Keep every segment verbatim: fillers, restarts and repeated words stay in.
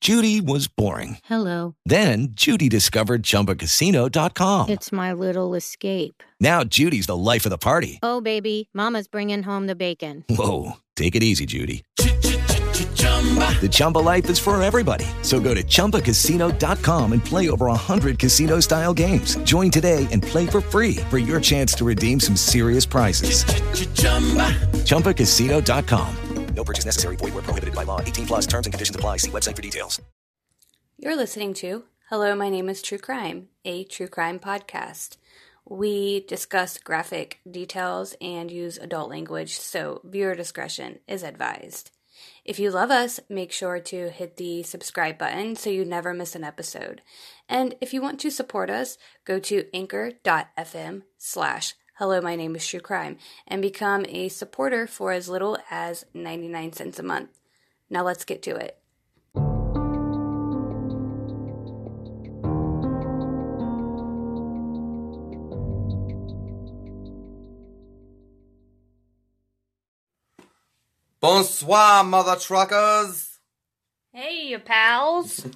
Judy was boring. Hello. Then Judy discovered Chumba Casino dot com. It's my little escape. Now Judy's the life of the party. Oh, baby, mama's bringing home the bacon. Whoa, take it easy, Judy. The Chumba life is for everybody. So go to Chumba Casino dot com and play over one hundred casino-style games. Join today and play for free for your chance to redeem some serious prizes. Chumba Casino dot com. No purchase necessary. Void where prohibited by law. eighteen plus terms and conditions apply. See website for details. You're listening to Hello, My Name is True Crime, a true crime podcast. We discuss graphic details and use adult language, so viewer discretion is advised. If you love us, make sure to hit the subscribe button so you never miss an episode. And if you want to support us, go to anchor.fm slash Hello, My Name is True Crime and become a supporter for as little as ninety-nine cents a month. Now let's get to it. Bonsoir, mother truckers. Hey, you pals.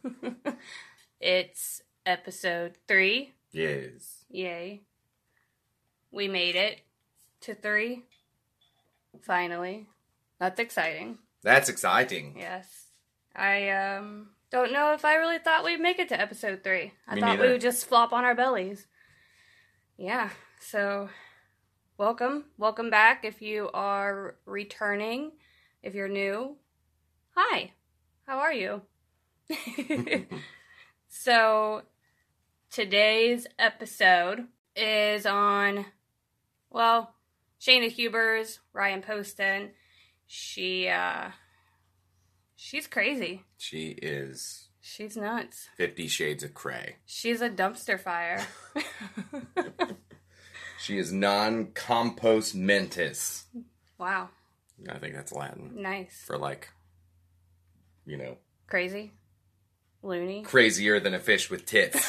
It's episode three. Yes. Yay. We made it to three. Finally. That's exciting. That's exciting. Yes. I um don't know if I really thought we'd make it to episode three. I Me thought neither. we would just flop on our bellies. Yeah, so welcome. Welcome back if you are returning. If you're new, hi. How are you? So today's episode is on, well, Shayna Hubers, Ryan Poston. She, uh, she's crazy. She is She's nuts. Fifty Shades of Cray. She's a dumpster fire. She is non-compos mentis. Wow. I think that's Latin. Nice. For like, you know. Crazy. Loony. Crazier than a fish with tits.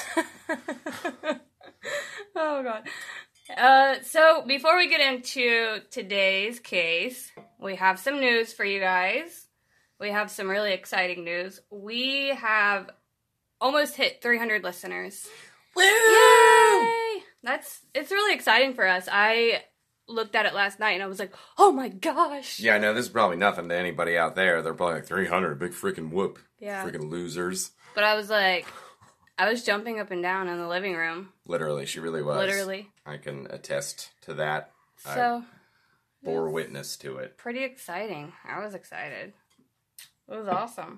Oh, God. Uh, so, before we get into today's case, we have some news for you guys. We have some really exciting news. We have almost hit three hundred listeners. Woo! Yay! That's, it's really exciting for us. I looked at it last night and I was like, oh my gosh. Yeah, I know this is probably nothing to anybody out there. They're probably like three hundred, big freaking whoop. Yeah. Freaking losers. But I was like, I was jumping up and down in the living room. Literally, she really was. Literally. I can attest to that. So, I bore witness to it. pretty exciting. I was excited. It was awesome.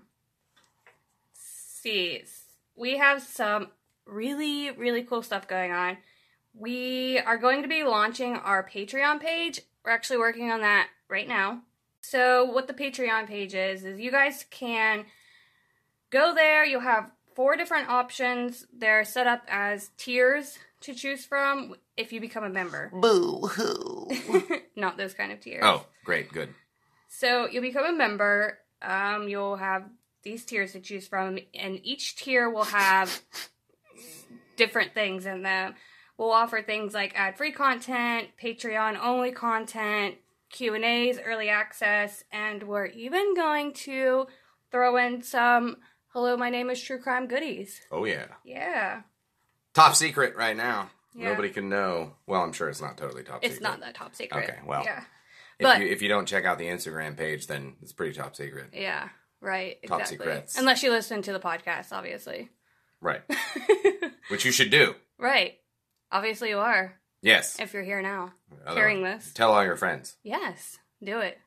See, we have some really, really cool stuff going on. We are going to be launching our Patreon page. We're actually working on that right now. So what the Patreon page is, is you guys can go there. You'll have four different options. They're set up as tiers to choose from if you become a member. Boo-hoo. Not those kind of tiers. Oh, great, good. So you'll become a member. Um, you'll have these tiers to choose from, and each tier will have different things in them. We'll offer things like ad-free content, Patreon-only content, Q and A's, early access, and we're even going to throw in some Hello, My Name is True Crime goodies. Oh, yeah. Yeah. Top secret right now. Yeah. Nobody can know. Well, I'm sure it's not totally top It's secret. not that top secret. Okay, well. Yeah. If, But- you, if you don't check out the Instagram page, then it's pretty top secret. Yeah, right. Top Exactly. secrets. Unless you listen to the podcast, obviously. Right. Which you should do. Right. Obviously you are, Yes. if you're here now, Otherwise, hearing this. Tell all your friends. Yes, do it.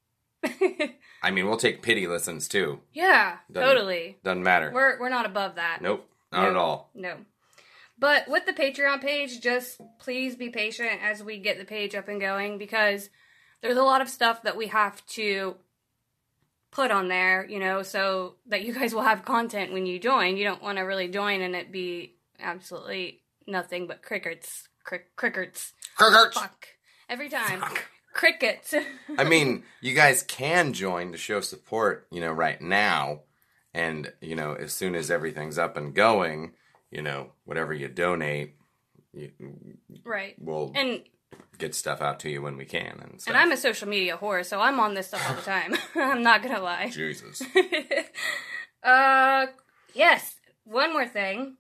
I mean, we'll take pity listens, too. Yeah, Doesn't- totally. Doesn't matter. We're we're not above that. Nope. Not No. at all. No. But with the Patreon page, just please be patient as we get the page up and going, because there's a lot of stuff that we have to put on there, you know, so that you guys will have content when you join. You don't want to really join and it be absolutely nothing but crickets. Crick, crickets. Crickets. Fuck. Every time. Crickets. I mean, you guys can join to show support, you know, right now. And, you know, as soon as everything's up and going, you know, whatever you donate, you, Right. we'll And get stuff out to you when we can and stuff. and I'm a social media whore, so I'm on this stuff all the time. I'm not gonna lie. Jesus. Uh, yes. One more thing.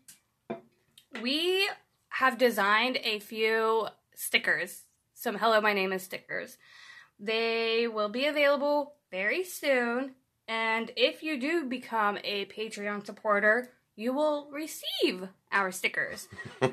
We have designed a few stickers. Some Hello, My Name is stickers. They will be available very soon. And if you do become a Patreon supporter, you will receive our stickers.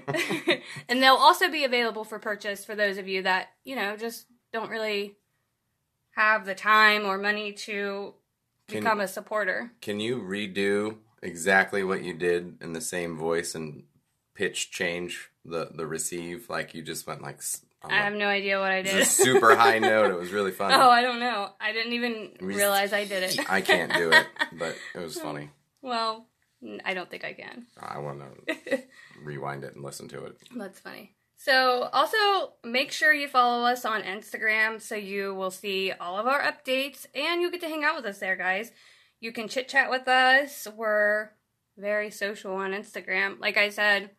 And they'll also be available for purchase for those of you that, you know, just don't really have the time or money to Can- become a supporter. Can you redo exactly what you did in the same voice and pitch change the, the receive? Like you just went like... I have no idea what I did. It's a super high note. It was really funny. Oh, I don't know. I didn't even realize I did it. I can't do it, but it was funny. Well, I don't think I can. I want to rewind it and listen to it. That's funny. So, also, make sure you follow us on Instagram so you will see all of our updates, and you get to hang out with us there, guys. You can chit-chat with us. We're very social on Instagram. Like I said,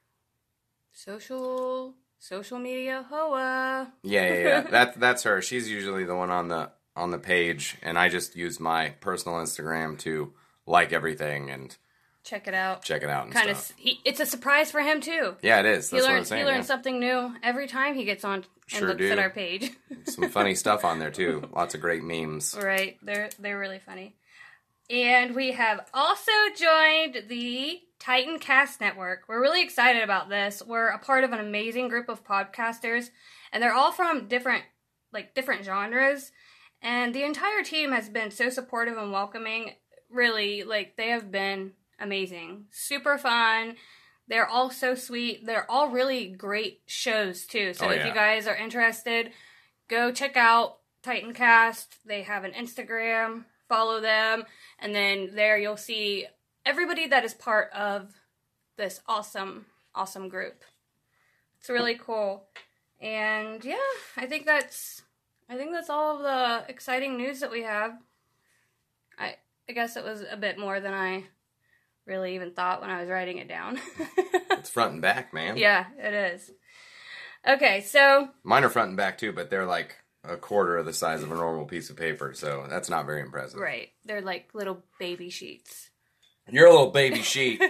social... Social media hoa. Yeah, yeah, yeah. That's that's her. She's usually the one on the on the page, and I just use my personal Instagram to like everything and check it out. Check it out and kind stuff. Of, he, it's a surprise for him too. Yeah, it is. That's he learns, what I'm saying. He learns yeah. something new every time he gets on and sure looks do. at our page. Some funny stuff on there too. Lots of great memes. Right, they're they're really funny. And we have also joined the Titan Cast Network. We're really excited about this. We're a part of an amazing group of podcasters, and they're all from different, like, different genres. And the entire team has been so supportive and welcoming. Really, like, they have been amazing. Super fun. They're all so sweet. They're all really great shows, too. So oh, if yeah. you guys are interested, go check out Titan Cast. They have an Instagram. Follow them. And then there you'll see everybody that is part of this awesome, awesome group. It's really cool. And yeah, I think that's I think that's all of the exciting news that we have. I I guess it was a bit more than I really even thought when I was writing it down. It's front and back, man. Yeah, it is. Okay, so mine are front and back too, but they're like a quarter of the size of a normal piece of paper, so that's not very impressive. Right. They're like little baby sheets. You're a little baby sheet.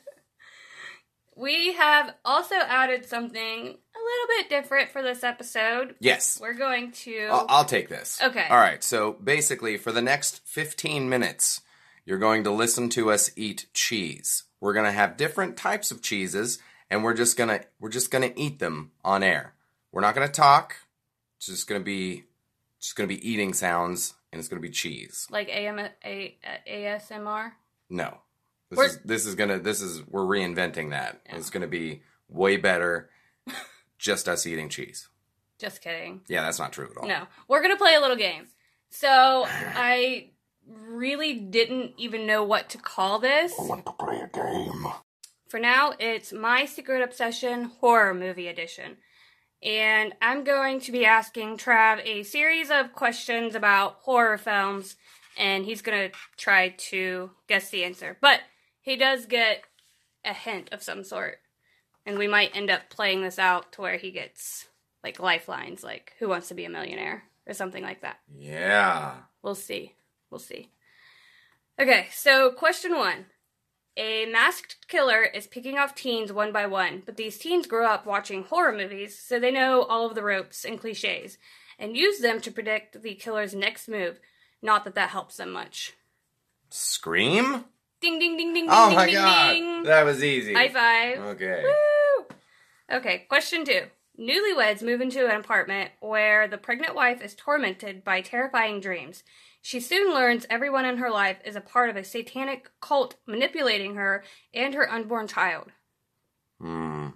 We have also added something a little bit different for this episode. Yes. We're going to... I'll, I'll take this. Okay. All right, so basically for the next fifteen minutes, you're going to listen to us eat cheese. We're going to have different types of cheeses, and we're just going to we're just going to eat them on air. We're not going to talk. It's just going to be just going to be eating sounds, and it's going to be cheese. Like A M, A, A S M R? No. This We're- is this is going to this is we're reinventing that. Yeah. It's going to be way better just us eating cheese. Just kidding. Yeah, that's not true at all. No. We're going to play a little game. So, I really didn't even know what to call this. I want to play a game. For now, it's My Secret Obsession Horror Movie Edition. And I'm going to be asking Trav a series of questions about horror films, and he's going to try to guess the answer. But he does get a hint of some sort, and we might end up playing this out to where he gets, like, lifelines, like, Who Wants to Be a Millionaire, or something like that. Yeah. We'll see. We'll see. Okay, so question one. A masked killer is picking off teens one by one, but these teens grow up watching horror movies, so they know all of the ropes and cliches, and use them to predict the killer's next move. Not that that helps them much. Scream? Ding, ding, ding, ding, Oh ding, my ding, god, ding. that was easy. High five. Okay. Woo! Okay, question two. Newlyweds move into an apartment where the pregnant wife is tormented by terrifying dreams. She soon learns everyone in her life is a part of a satanic cult manipulating her and her unborn child. Hmm.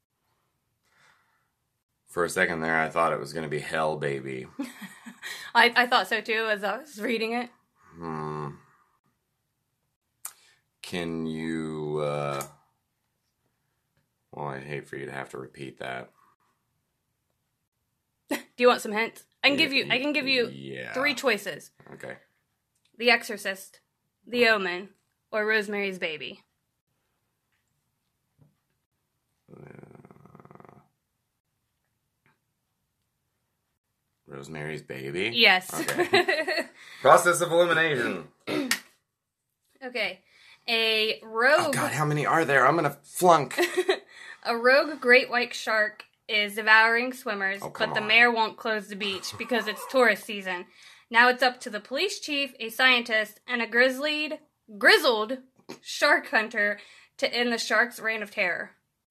For a second there, I thought it was going to be Hell Baby. I, I thought so too as I was reading it. Hmm. Can you, uh... Well, I'd hate for you to have to repeat that. Do you want some hints? I can give you I can give you yeah. three choices. Okay. The Exorcist, The Omen, or Rosemary's Baby. Uh, Rosemary's Baby? Yes. Okay. Process of elimination. Okay. A rogue... Oh, God, how many are there? I'm going to flunk. A rogue great white shark is devouring swimmers, oh, but the on. mayor won't close the beach because it's tourist season. Now it's up to the police chief, a scientist, and a grizzled, grizzled shark hunter to end the shark's reign of terror.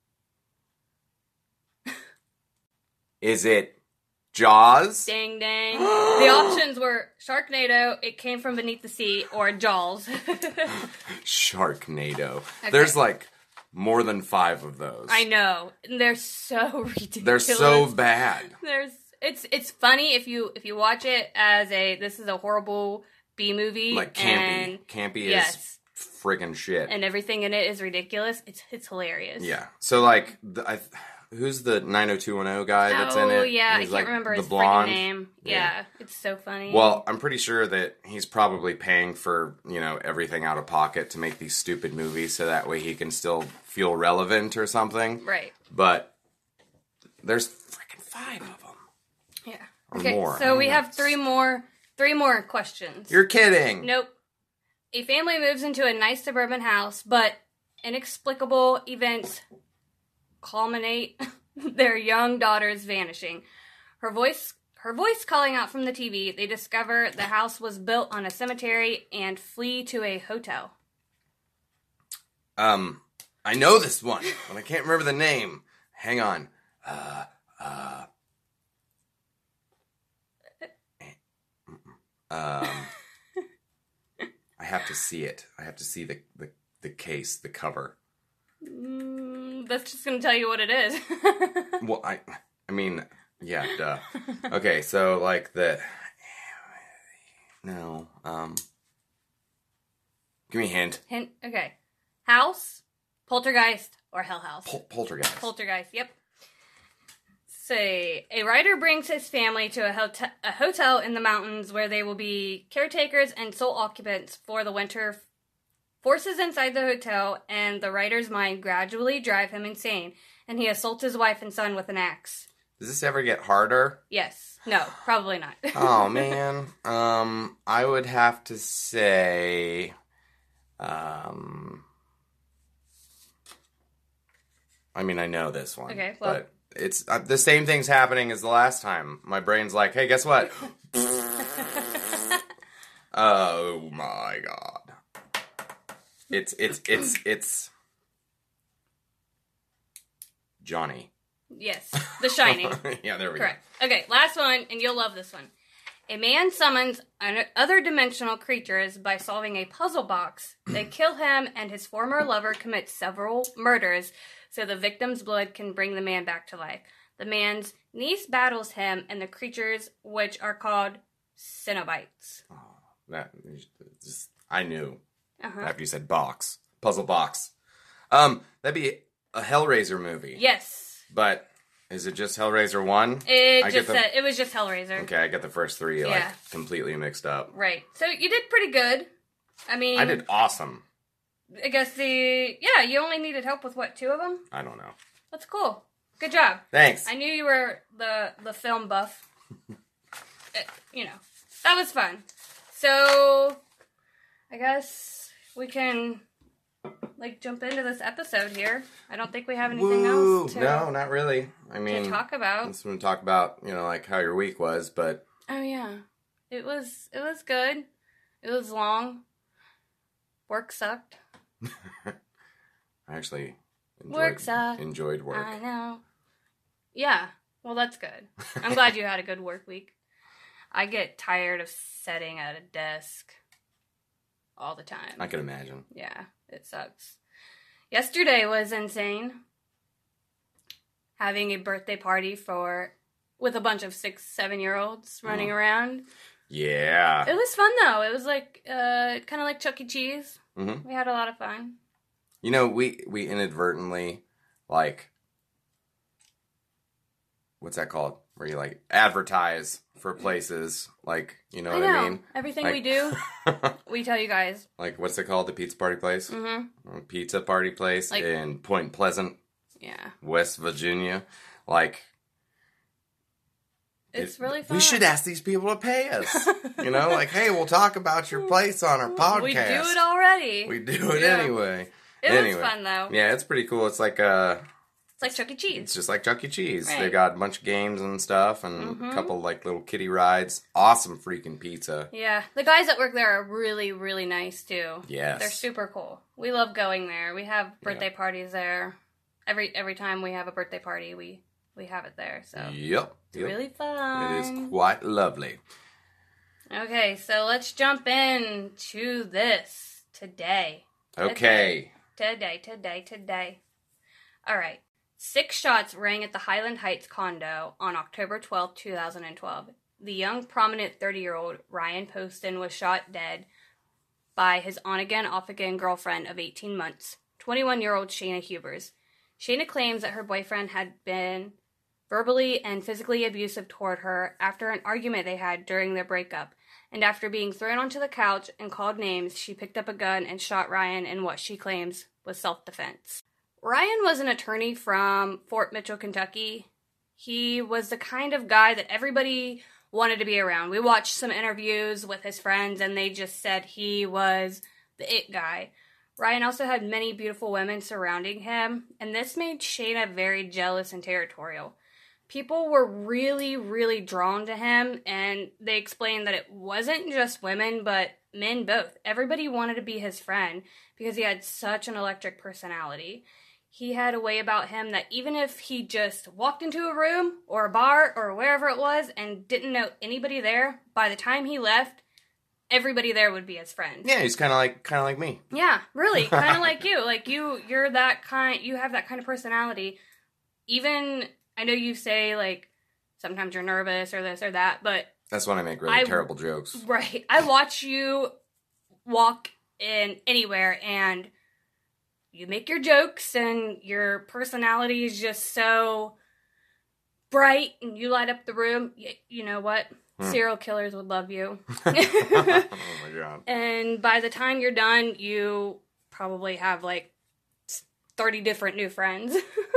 Is it Jaws? Ding, dang. The options were Sharknado, It Came From Beneath the Sea, or Jaws. Sharknado. Okay. There's like more than five of those. I know. They're so ridiculous. They're so bad. There's it's it's funny if you if you watch it as a this is a horrible B movie. Like campy. And, campy yes. is friggin' shit. And everything in it is ridiculous. It's it's hilarious. Yeah. So like the, I, who's the nine oh two one oh guy that's oh, in it? Oh yeah, He's I can't like remember the his blonde. freaking name. Yeah. yeah, it's so funny. Well, I'm pretty sure that he's probably paying for, you know, everything out of pocket to make these stupid movies so that way he can still feel relevant or something. Right. But there's freaking five of them. Yeah. Or okay, more. so we have three more three more questions. You're kidding. Nope. A family moves into a nice suburban house, but inexplicable events culminate their young daughter's vanishing. Her voice her voice calling out from the T V. They discover the house was built on a cemetery and flee to a hotel. Um, I know this one, but I can't remember the name. Hang on. Uh, uh. Um, I have to see it. I have to see the, the, the case, the cover. Mm, that's just going to tell you what it is. Well, I, I mean, yeah, duh. Okay, so like the, no, um, give me a hint. Hint. Okay. House, poltergeist, or Hell House. Pol- poltergeist. Poltergeist. Yep. Say a writer brings his family to a, hotel, a hotel in the mountains where they will be caretakers and sole occupants for the winter. Forces inside the hotel, and the writer's mind gradually drive him insane, and he assaults his wife and son with an axe. Does this ever get harder? Yes. No, probably not. Oh, man. Um, I would have to say, um, I mean, I know this one. Okay, well. But it's uh, the same thing's happening as the last time. My brain's like, hey, guess what? Oh, my God. It's, it's, it's, it's Johnny. Yes. The Shining. Yeah, there we Correct. go. Okay, last one, and you'll love this one. A man summons other dimensional creatures by solving a puzzle box. They kill him, and his former lover commits several murders so the victim's blood can bring the man back to life. The man's niece battles him and the creatures, which are called Cenobites. Oh, that just, I knew. Uh-huh. After you said box. Puzzle box. Um, that'd be a Hellraiser movie. Yes. But is it just Hellraiser one? It I just the, said, it was just Hellraiser. Okay, I got the first three Yeah. like completely mixed up. Right. So you did pretty good. I mean, I did awesome. I guess the yeah, you only needed help with what, two of them? I don't know. That's cool. Good job. Thanks. I knew you were the the film buff. It, you know, that was fun. So I guess we can like jump into this episode here. I don't think we have anything Woo! else to, No, not really. I mean, to talk about. Let's talk about, you know, like how your week was, but Oh yeah, it was it was good. It was long. Work sucked. I actually enjoyed, Work sucked. enjoyed work. I know. Yeah. Well, that's good. I'm glad you had a good work week. I get tired of sitting at a desk all the time. I can imagine. Yeah, it sucks. Yesterday was insane. Having a birthday party for with a bunch of six, seven year olds running mm. around. Yeah. It was fun though. It was like uh, kind of like Chuck E. Cheese. Mm-hmm. We had a lot of fun. You know, we we inadvertently like what's that called? Where you like advertise for places, like, you know I what know. I mean? Everything like, we do, we tell you guys. Like, what's it called? The pizza party place? Mm-hmm. Pizza party place like, in Point Pleasant, yeah, West Virginia. Like, It's it, really fun. We should ask these people to pay us. You know, like, hey, we'll talk about your place on our podcast. We do it already. We do it Yeah. anyway. It anyway. was fun, though. Yeah, it's pretty cool. It's like uh It's like Chuck E. Cheese. It's just like Chuck E. Cheese. Right. They got a bunch of games and stuff and Mm-hmm. a couple like little kiddie rides. Awesome freaking pizza. Yeah. The guys that work there are really, really nice, too. Yes. They're super cool. We love going there. We have birthday Yep. parties there. Every every time we have a birthday party, we, we have it there. So Yep. it's yep. really fun. It is quite lovely. Okay, so let's jump in to this today. Okay. Today, today, today. All right. Six shots rang at the Highland Heights condo on October twelfth, twenty twelve. The young, prominent thirty-year-old Ryan Poston was shot dead by his on-again, off-again girlfriend of eighteen months, twenty-one-year-old Shayna Hubers. Shayna claims that her boyfriend had been verbally and physically abusive toward her after an argument they had during their breakup, and after being thrown onto the couch and called names, she picked up a gun and shot Ryan in what she claims was self-defense. Ryan was an attorney from Fort Mitchell, Kentucky. He was the kind of guy that everybody wanted to be around. We watched some interviews with his friends, and they just said he was the it guy. Ryan also had many beautiful women surrounding him, and this made Shayna very jealous and territorial. People were really, really drawn to him, and they explained that it wasn't just women, but men both. Everybody wanted to be his friend because he had such an electric personality. He had a way about him that even if he just walked into a room or a bar or wherever it was and didn't know anybody there, by the time he left, everybody there would be his friend. Yeah, he's kind of like kind of like me. Yeah, really, kind of like you. Like you, you're that kind. You have that kind of personality. Even I know you say like sometimes you're nervous or this or that, but That's when I make really I- terrible jokes. right, I watch you walk in anywhere and you make your jokes and your personality is just so bright and you light up the room. You, you know what? Hmm. Serial killers would love you. Oh my god. And by the time you're done, you probably have like thirty different new friends.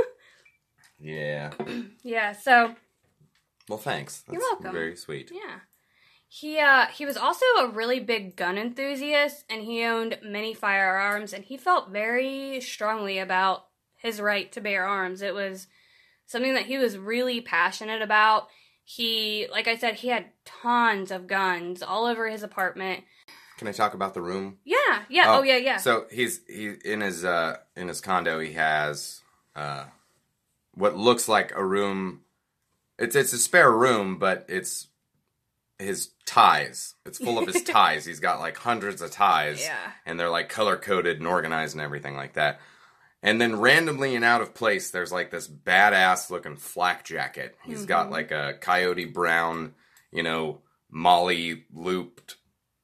Yeah. Yeah, so Well, thanks. That's You're welcome. Very sweet. yeah. He uh he was also a really big gun enthusiast, and he owned many firearms, and he felt very strongly about his right to bear arms. It was something that he was really passionate about. He, like I said, he had tons of guns all over his apartment. Can I talk about the room? Yeah, yeah, oh, yeah, yeah. So he's he in his uh in his condo he has uh what looks like a room. It's it's a spare room, but it's his ties. It's full of his ties. He's got like hundreds of ties. Yeah. And they're like color coded and organized and everything like that. And then randomly and out of place, there's like this badass looking flak jacket. He's Mm-hmm. got like a coyote brown, you know, molly looped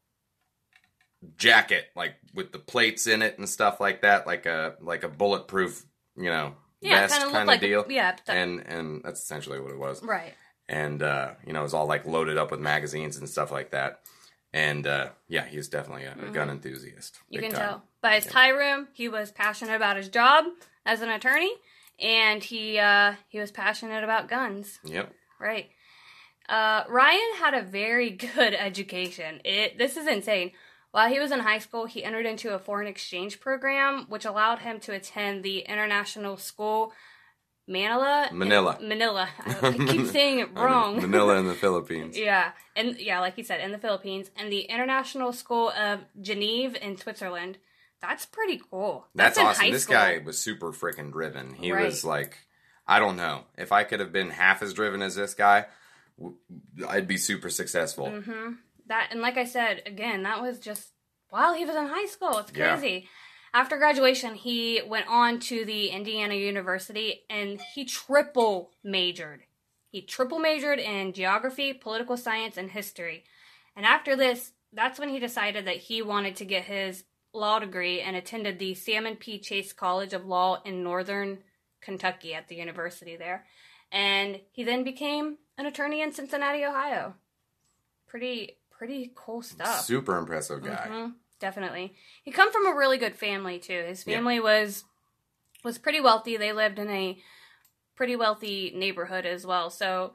jacket, like with the plates in it and stuff like that, like a like a bulletproof, you know, yeah, vest kind of kind looked of like deal. A, yeah, that, And and that's essentially what it was. right. And uh, you know, it was all like loaded up with magazines and stuff like that. And uh, yeah, he was definitely a, a gun enthusiast. Mm-hmm. You big can time. tell by his tie room. He was passionate about his job as an attorney, and he uh, he was passionate about guns. Yep. Right. Uh, Ryan had a very good education. It this is insane. While he was in high school, he entered into a foreign exchange program, which allowed him to attend the international school Manila. Manila. In, Manila. I keep saying it I know. wrong. Manila in the Philippines. Yeah, and yeah, like you said, in the Philippines, and the International School of Geneva in Switzerland. That's pretty cool. That's, in awesome. high This school. guy was super freaking driven. He Right. was like, I don't know. If I could have been half as driven as this guy, w- I'd be super successful. Mm-hmm. That and like I said again, that was just while he was in high school. It's Yeah. crazy. After graduation, he went on to the Indiana University and he triple majored. He triple majored in geography, political science, and history. And after this, that's when he decided that he wanted to get his law degree and attended the Salmon P. Chase College of Law in Northern Kentucky at the university there. And he then became an attorney in Cincinnati, Ohio. Pretty, pretty cool stuff. Super impressive guy. Mhm, definitely. He come from a really good family too. His Yeah. family was was pretty wealthy. They lived in a pretty wealthy neighborhood as well. So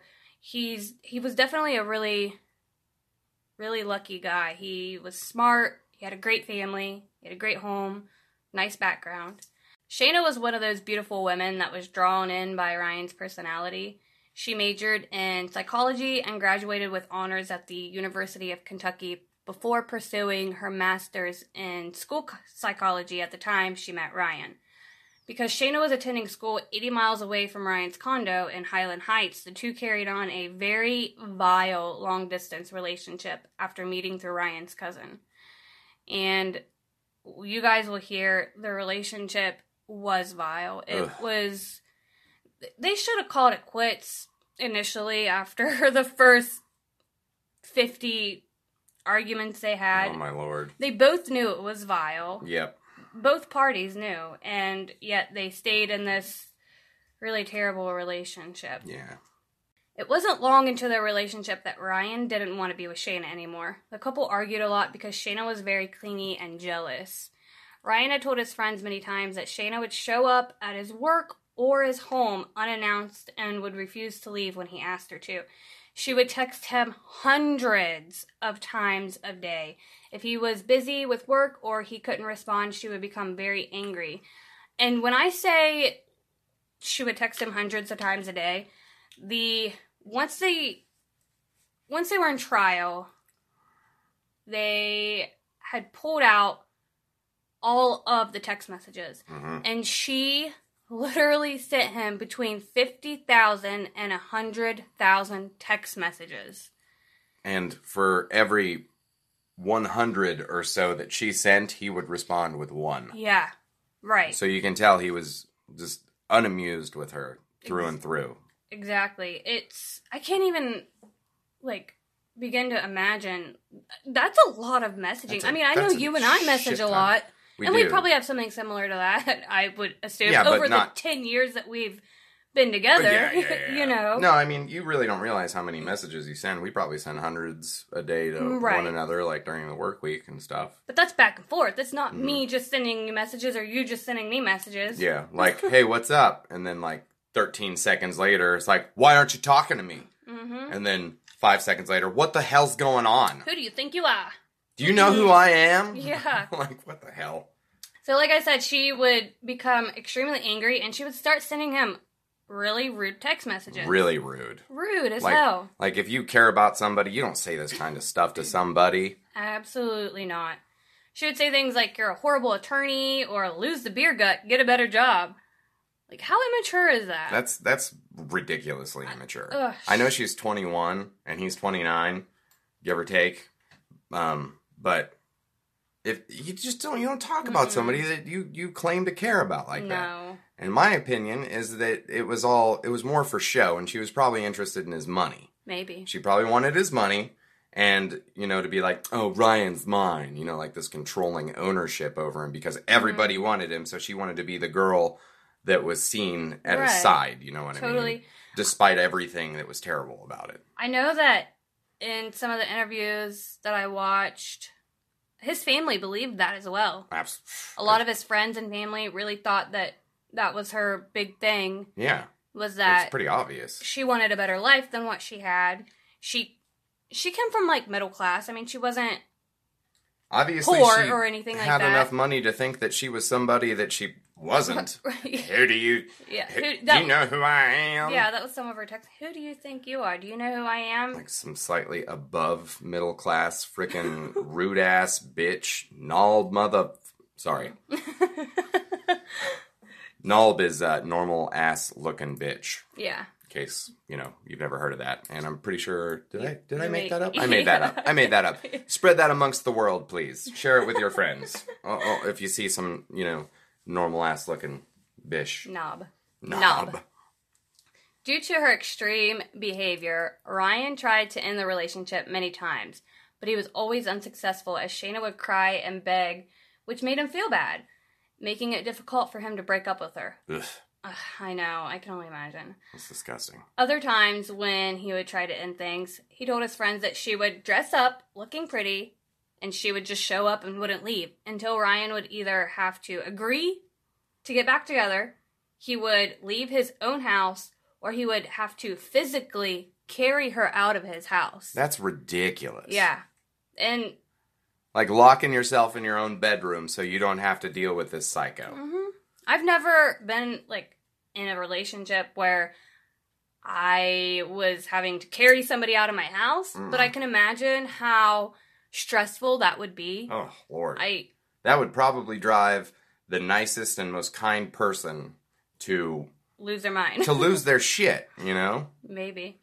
he's he was definitely a really, really lucky guy. He was smart. He had a great family. He had a great home. Nice background. Shayna was one of those beautiful women that was drawn in by Ryan's personality. She majored in psychology and graduated with honors at the University of Kentucky before pursuing her master's in school psychology at the time she met Ryan. Because Shayna was attending school eighty miles away from Ryan's condo in Highland Heights, the two carried on a very vile long-distance relationship after meeting through Ryan's cousin. And you guys will hear the relationship was vile. It Ugh. was... They should have called it quits initially after the first fifty arguments they had. Oh, my lord. They both knew it was vile. Yep. Both parties knew, and yet they stayed in this really terrible relationship. Yeah. It wasn't long into their relationship that Ryan didn't want to be with Shayna anymore. The couple argued a lot because Shayna was very clingy and jealous. Ryan had told his friends many times that Shayna would show up at his work or his home unannounced and would refuse to leave when he asked her to. She would text him hundreds of times a day. If he was busy with work or he couldn't respond, she would become very angry. And when I say she would text him hundreds of times a day, the once they once they were in trial, they had pulled out all of the text messages. Mm-hmm. And she literally sent him between fifty thousand and one hundred thousand text messages. And for every one hundred or so that she sent, he would respond with one. Yeah, right. So you can tell he was just unamused with her through Ex- and through. Exactly. It's, I can't even, like, begin to imagine. That's a lot of messaging. A, I mean, I know you and I message a lot. We and do. we probably have something similar to that, I would assume, yeah, over not... the ten years that we've been together, yeah, yeah, yeah. you know. No, I mean, you really don't realize how many messages you send. We probably send hundreds a day to right. one another, like during the work week and stuff. But that's back and forth. It's not mm-hmm. me just sending you messages or you just sending me messages. Yeah, like, hey, what's up? And then like thirteen seconds later, it's like, why aren't you talking to me? Mm-hmm. And then five seconds later, what the hell's going on? Who do you think you are? Do you know who I am? Yeah. Like, what the hell? So like I said, she would become extremely angry and she would start sending him really rude text messages. Really rude. Rude as like, hell. Like if you care about somebody, you don't say this kind of stuff to somebody. Absolutely not. She would say things like, you're a horrible attorney, or lose the beer gut, get a better job. Like, how immature is that? That's that's ridiculously immature. Ugh. I know she's twenty-one and he's twenty-nine, give or take. Um, but if you just don't, you don't talk about mm-hmm. somebody that you, you claim to care about like no. that. And my opinion is that it was all, it was more for show, and she was probably interested in his money. Maybe. She probably wanted his money, and, you know, to be like, oh, Ryan's mine, you know, like this controlling ownership over him because everybody mm-hmm. wanted him, so she wanted to be the girl that was seen at right. his side, you know what totally. I mean? Despite everything that was terrible about it. I know that in some of the interviews that I watched, his family believed that as well. Absolutely. A lot of his friends and family really thought that that was her big thing. Yeah. Was that it's pretty obvious. She wanted a better life than what she had. She she came from like middle class. I mean, she wasn't obviously poor she or anything like had that. Enough money to think that she was somebody that she wasn't. Who do you yeah, who, who, do that, you know who I am? Yeah, that was some of her texts. Who do you think you are? Do you know who I am? Like some slightly above middle class freaking rude ass bitch. Nald mother sorry. Nalb is a normal ass looking bitch. Yeah. In case, you know, you've never heard of that. And I'm pretty sure, did I did you I make made, that up? I made yeah. that up. I made that up. Spread that amongst the world, please. Share it with your friends. oh, oh, if you see some, you know, normal ass looking bish. Knob. Knob. Knob. Due to her extreme behavior, Ryan tried to end the relationship many times, but he was always unsuccessful as Shayna would cry and beg, which made him feel bad, making it difficult for him to break up with her. Ugh. Ugh, I know, I can only imagine. That's disgusting. Other times when he would try to end things, he told his friends that she would dress up looking pretty and she would just show up and wouldn't leave until Ryan would either have to agree to get back together, he would leave his own house, or he would have to physically carry her out of his house. That's ridiculous. Yeah. And... like locking yourself in your own bedroom so you don't have to deal with this psycho. Mm-hmm. I've never been, like, in a relationship where I was having to carry somebody out of my house, mm. but I can imagine how stressful that would be. Oh, Lord. I... That would probably drive the nicest and most kind person to... lose their mind. to lose their shit, you know? Maybe.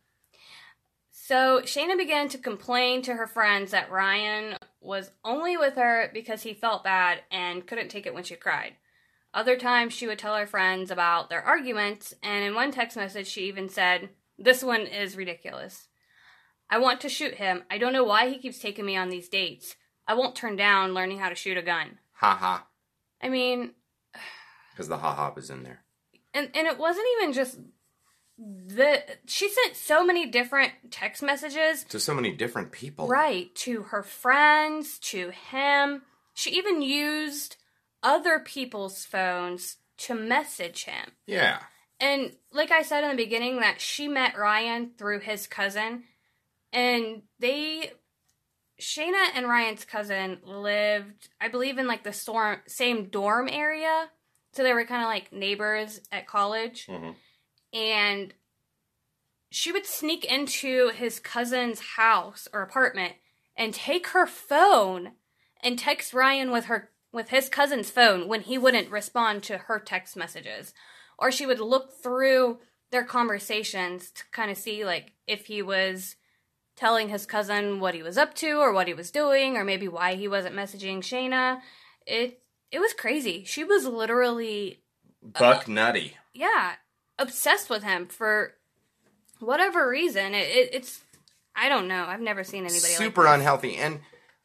So, Shayna began to complain to her friends that Ryan was only with her because he felt bad and couldn't take it when she cried. Other times, she would tell her friends about their arguments, and in one text message, she even said, "This one is ridiculous. I want to shoot him. I don't know why he keeps taking me on these dates. I won't turn down learning how to shoot a gun." Ha ha. I mean... because the ha ha was in there. And and it wasn't even just... the she sent so many different text messages. To so many different people. Right. To her friends, to him. She even used other people's phones to message him. Yeah. And like I said in the beginning, that she met Ryan through his cousin. And they... Shayna and Ryan's cousin lived, I believe, in like the storm, same dorm area. So they were kind of like neighbors at college. Mm-hmm. And she would sneak into his cousin's house or apartment and take her phone and text Ryan with her with his cousin's phone when he wouldn't respond to her text messages. Or she would look through their conversations to kind of see like if he was telling his cousin what he was up to or what he was doing or maybe why he wasn't messaging Shayna. It it was crazy. She was literally... buck uh, nutty. Yeah. Obsessed with him for whatever reason. It, it, it's... I don't know. I've never seen anybody Super like this. Super unhealthy. And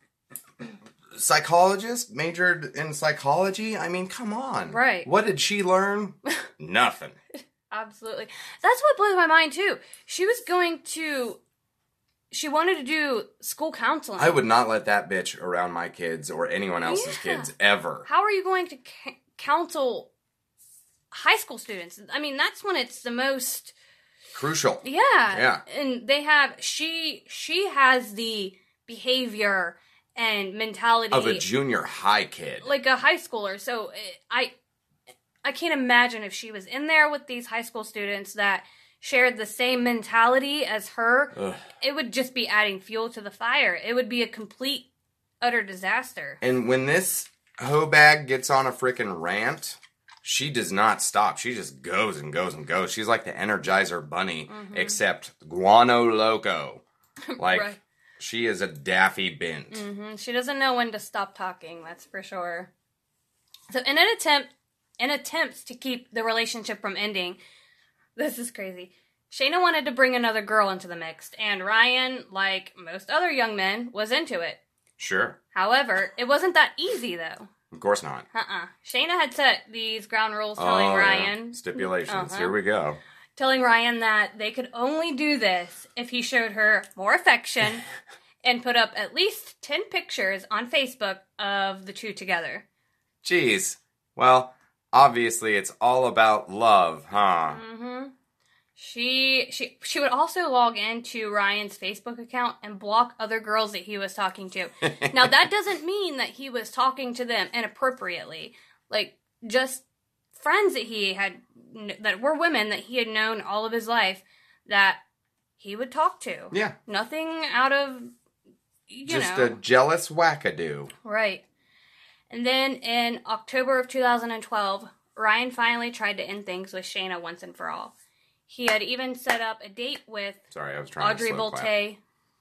psychologist, majored in psychology? I mean, come on. Right. What did she learn? Nothing. Absolutely. That's what blows my mind, too. She was going to... She wanted to do school counseling. I would not let that bitch around my kids or anyone else's yeah. kids ever. How are you going to c- counsel high school students? I mean, that's when it's the most... crucial. Yeah. Yeah. And they have... She she has the behavior and mentality... of a junior high kid. Like a high schooler. So I, I can't imagine if she was in there with these high school students that... shared the same mentality as her, Ugh. It would just be adding fuel to the fire. It would be a complete, utter disaster. And when this hoe bag gets on a freaking rant, she does not stop. She just goes and goes and goes. She's like the Energizer Bunny, mm-hmm. except guano loco. Like, right. She is a Daffy Bint. Mm-hmm. She doesn't know when to stop talking, that's for sure. So in an attempt, in attempts to keep the relationship from ending... This is crazy. Shayna wanted to bring another girl into the mix, and Ryan, like most other young men, was into it. Sure. However, it wasn't that easy, though. Of course not. Uh-uh. Shayna had set these ground rules telling oh, Ryan... Yeah. Stipulations. Uh-huh. Here we go. Telling Ryan that they could only do this if he showed her more affection and put up at least ten pictures on Facebook of the two together. Jeez. Well... obviously, it's all about love, huh? Mm-hmm. She she she would also log into Ryan's Facebook account and block other girls that he was talking to. Now, that doesn't mean that he was talking to them inappropriately. Like, just friends that he had, that were women that he had known all of his life, that he would talk to. Yeah. Nothing out of, you just know. a jealous wackadoo. Right. And then in October of two thousand twelve, Ryan finally tried to end things with Shayna once and for all. He had even set up a date with Sorry, I was trying Audrey to slow Bolte, clap.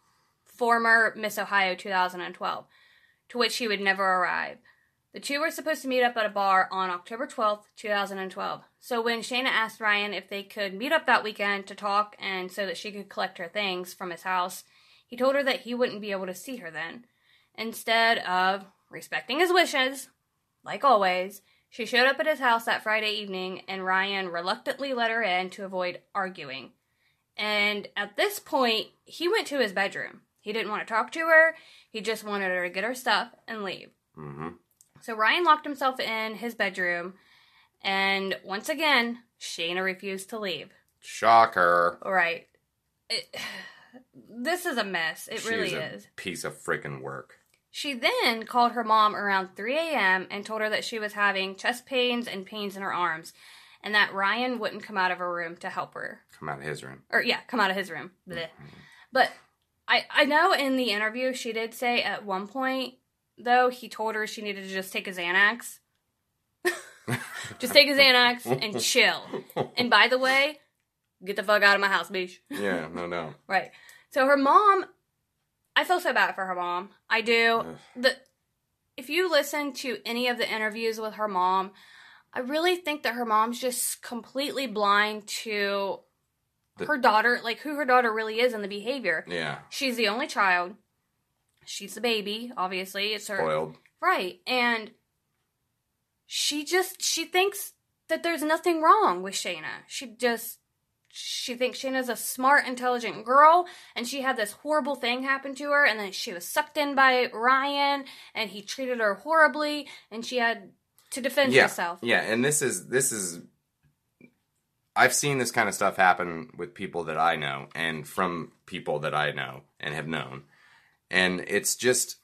former Miss Ohio two thousand twelve, to which he would never arrive. The two were supposed to meet up at a bar on October twelfth, two thousand twelve. So when Shayna asked Ryan if they could meet up that weekend to talk and so that she could collect her things from his house, he told her that he wouldn't be able to see her then. Instead of respecting his wishes, like always, she showed up at his house that Friday evening, and Ryan reluctantly let her in to avoid arguing. And at this point, he went to his bedroom. He didn't want to talk to her. He just wanted her to get her stuff and leave. Mm-hmm. So Ryan locked himself in his bedroom, and once again, Shayna refused to leave. Shocker. Right. it, this is a mess. It she really is. A is. Piece of freaking work. She then called her mom around three a.m. and told her that she was having chest pains and pains in her arms, and that Ryan wouldn't come out of her room to help her. Come out of his room. Or, yeah, come out of his room. Blech. But I, I know in the interview she did say at one point, though, he told her she needed to just take a Xanax. Just take a Xanax and chill. And by the way, get the fuck out of my house, bitch. Yeah, no, no. Right. So her mom, I feel so bad for her mom. I do. Ugh. The if you listen to any of the interviews with her mom, I really think that her mom's just completely blind to The- her daughter, like who her daughter really is and the behavior. Yeah. She's the only child. She's the baby, obviously. It's her. Spoiled. Right. And she just, she thinks that there's nothing wrong with Shayna. She just, she thinks Shayna's a smart, intelligent girl, and she had this horrible thing happen to her, and then she was sucked in by Ryan, and he treated her horribly, and she had to defend yeah. herself. Yeah, and this is, this is, I've seen this kind of stuff happen with people that I know, and from people that I know and have known. And it's just,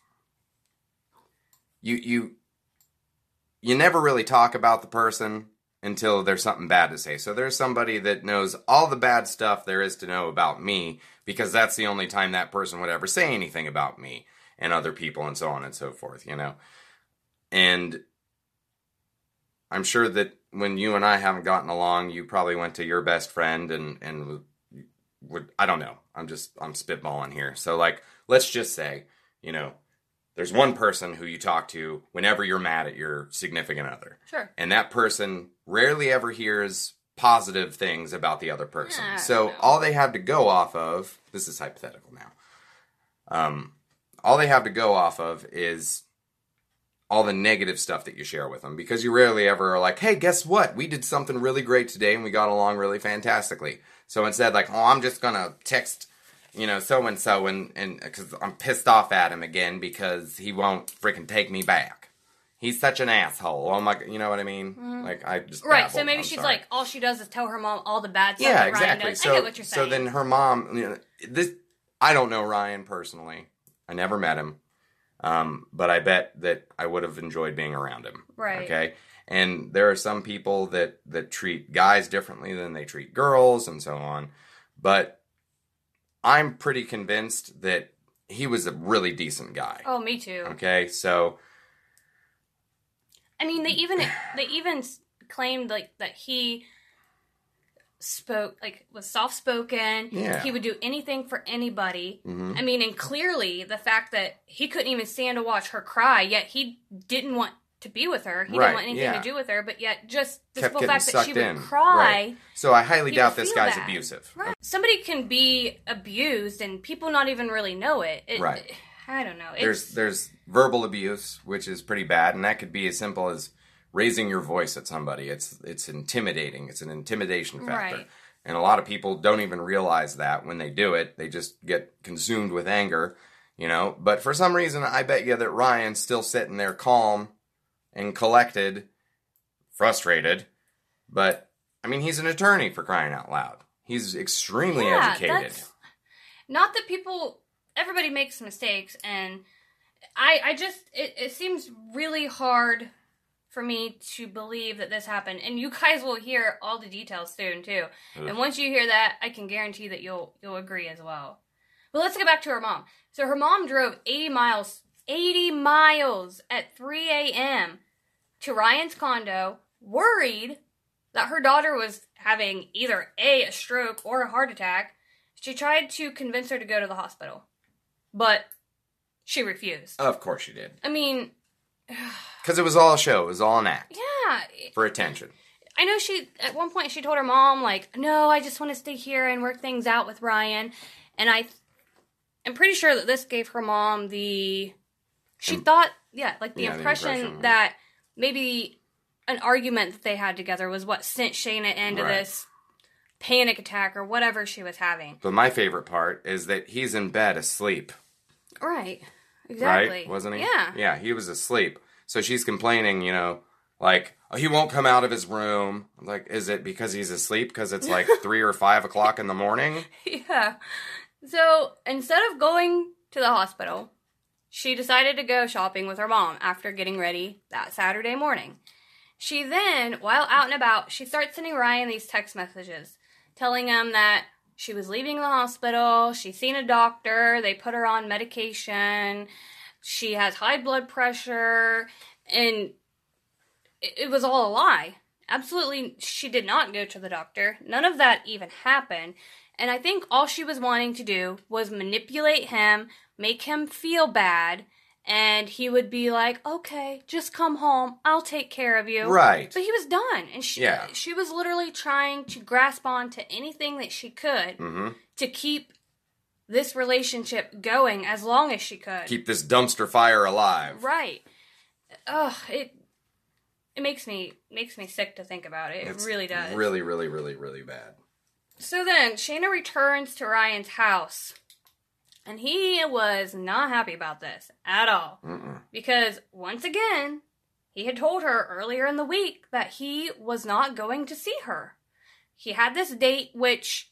you, you, you never really talk about the person until there's something bad to say. So there's somebody that knows all the bad stuff there is to know about me, because that's the only time that person would ever say anything about me and other people and so on and so forth, you know? And I'm sure that when you and I haven't gotten along, you probably went to your best friend and, and would, I don't know. I'm just, I'm spitballing here. So like, let's just say, you know, there's one person who you talk to whenever you're mad at your significant other. Sure. And that person rarely ever hears positive things about the other person. I So don't know. all they have to go off of, this is hypothetical now. Um, all they have to go off of is all the negative stuff that you share with them, because you rarely ever are like, hey, guess what? We did something really great today and we got along really fantastically. So instead, like, oh, I'm just going to text, you know, so-and-so and, and, because I'm pissed off at him again because he won't freaking take me back. He's such an asshole. Oh my, you know what I mean? Mm-hmm. Like, I just Right, babbled. so maybe I'm she's sorry. like, all she does is tell her mom all the bad stuff Yeah, that Ryan exactly. does. So, I get what you're saying. so then her mom, you know, this, I don't know Ryan personally. I never met him. Um, but I bet that I would have enjoyed being around him. Right. Okay. And there are some people that, that treat guys differently than they treat girls and so on. But I'm pretty convinced that he was a really decent guy. Oh, me too. Okay. So, I mean, they even they even claimed like that he spoke like was soft spoken. Yeah. He would do anything for anybody. Mhm. I mean, and clearly the fact that he couldn't even stand to watch her cry, yet he didn't want to be with her. He Right, didn't want anything yeah. to do with her, but yet just the kept simple getting fact that sucked she would in. cry. Right. So I highly he doubt would this feel guy's that. abusive. Right. Somebody can be abused and people not even really know it. it Right. I don't know. It's, There's there's verbal abuse, which is pretty bad, and that could be as simple as raising your voice at somebody. It's it's intimidating. It's an intimidation factor. Right. And a lot of people don't even realize that when they do it. They just get consumed with anger, you know. But for some reason, I bet you that Ryan's still sitting there calm and collected, frustrated. But, I mean, he's an attorney, for crying out loud. He's extremely Yeah, educated. that's- Not that people, everybody makes mistakes, and I, I just, it, it seems really hard for me to believe that this happened. And you guys will hear all the details soon, too. Ugh. And once you hear that, I can guarantee that you'll, you'll agree as well. But let's get back to her mom. So her mom drove eighty miles, eighty miles at three a.m. to Ryan's condo, worried that her daughter was having either A, a stroke or a heart attack. She tried to convince her to go to the hospital, but she refused. Of course you did. I mean, Because it was all a show. It was all an act yeah. for attention. I know she, at one point, she told her mom, like, no, I just want to stay here and work things out with Ryan. And I, I'm pretty sure that this gave her mom the, she Im- thought, yeah, like the Yeah, the impression impression, that maybe an argument that they had together was what sent Shayna into Right. this panic attack or whatever she was having. But my favorite part is that he's in bed asleep. Right. Exactly. Right? Wasn't he? Yeah. Yeah, he was asleep. So she's complaining, you know, like, oh, he won't come out of his room. I'm like, is it because he's asleep? Because it's like three or five o'clock in the morning? Yeah. So instead of going to the hospital, she decided to go shopping with her mom after getting ready that Saturday morning. She then, while out and about, she starts sending Ryan these text messages, telling him that she was leaving the hospital, she's seen a doctor, they put her on medication, she has high blood pressure, and it was all a lie. Absolutely, she did not go to the doctor. None of that even happened. And I think all she was wanting to do was manipulate him, make him feel bad, and he would be like, okay, just come home. I'll take care of you. Right. But he was done. And she, yeah. she was literally trying to grasp on to anything that she could mm-hmm. to keep this relationship going as long as she could. Keep this dumpster fire alive. Right. Ugh, it... It makes me makes me sick to think about it. It it's really does. Really, really, really, really bad. So then, Shayna returns to Ryan's house. And he was not happy about this at all. Mm-mm. Because, once again, he had told her earlier in the week that he was not going to see her. He had this date, which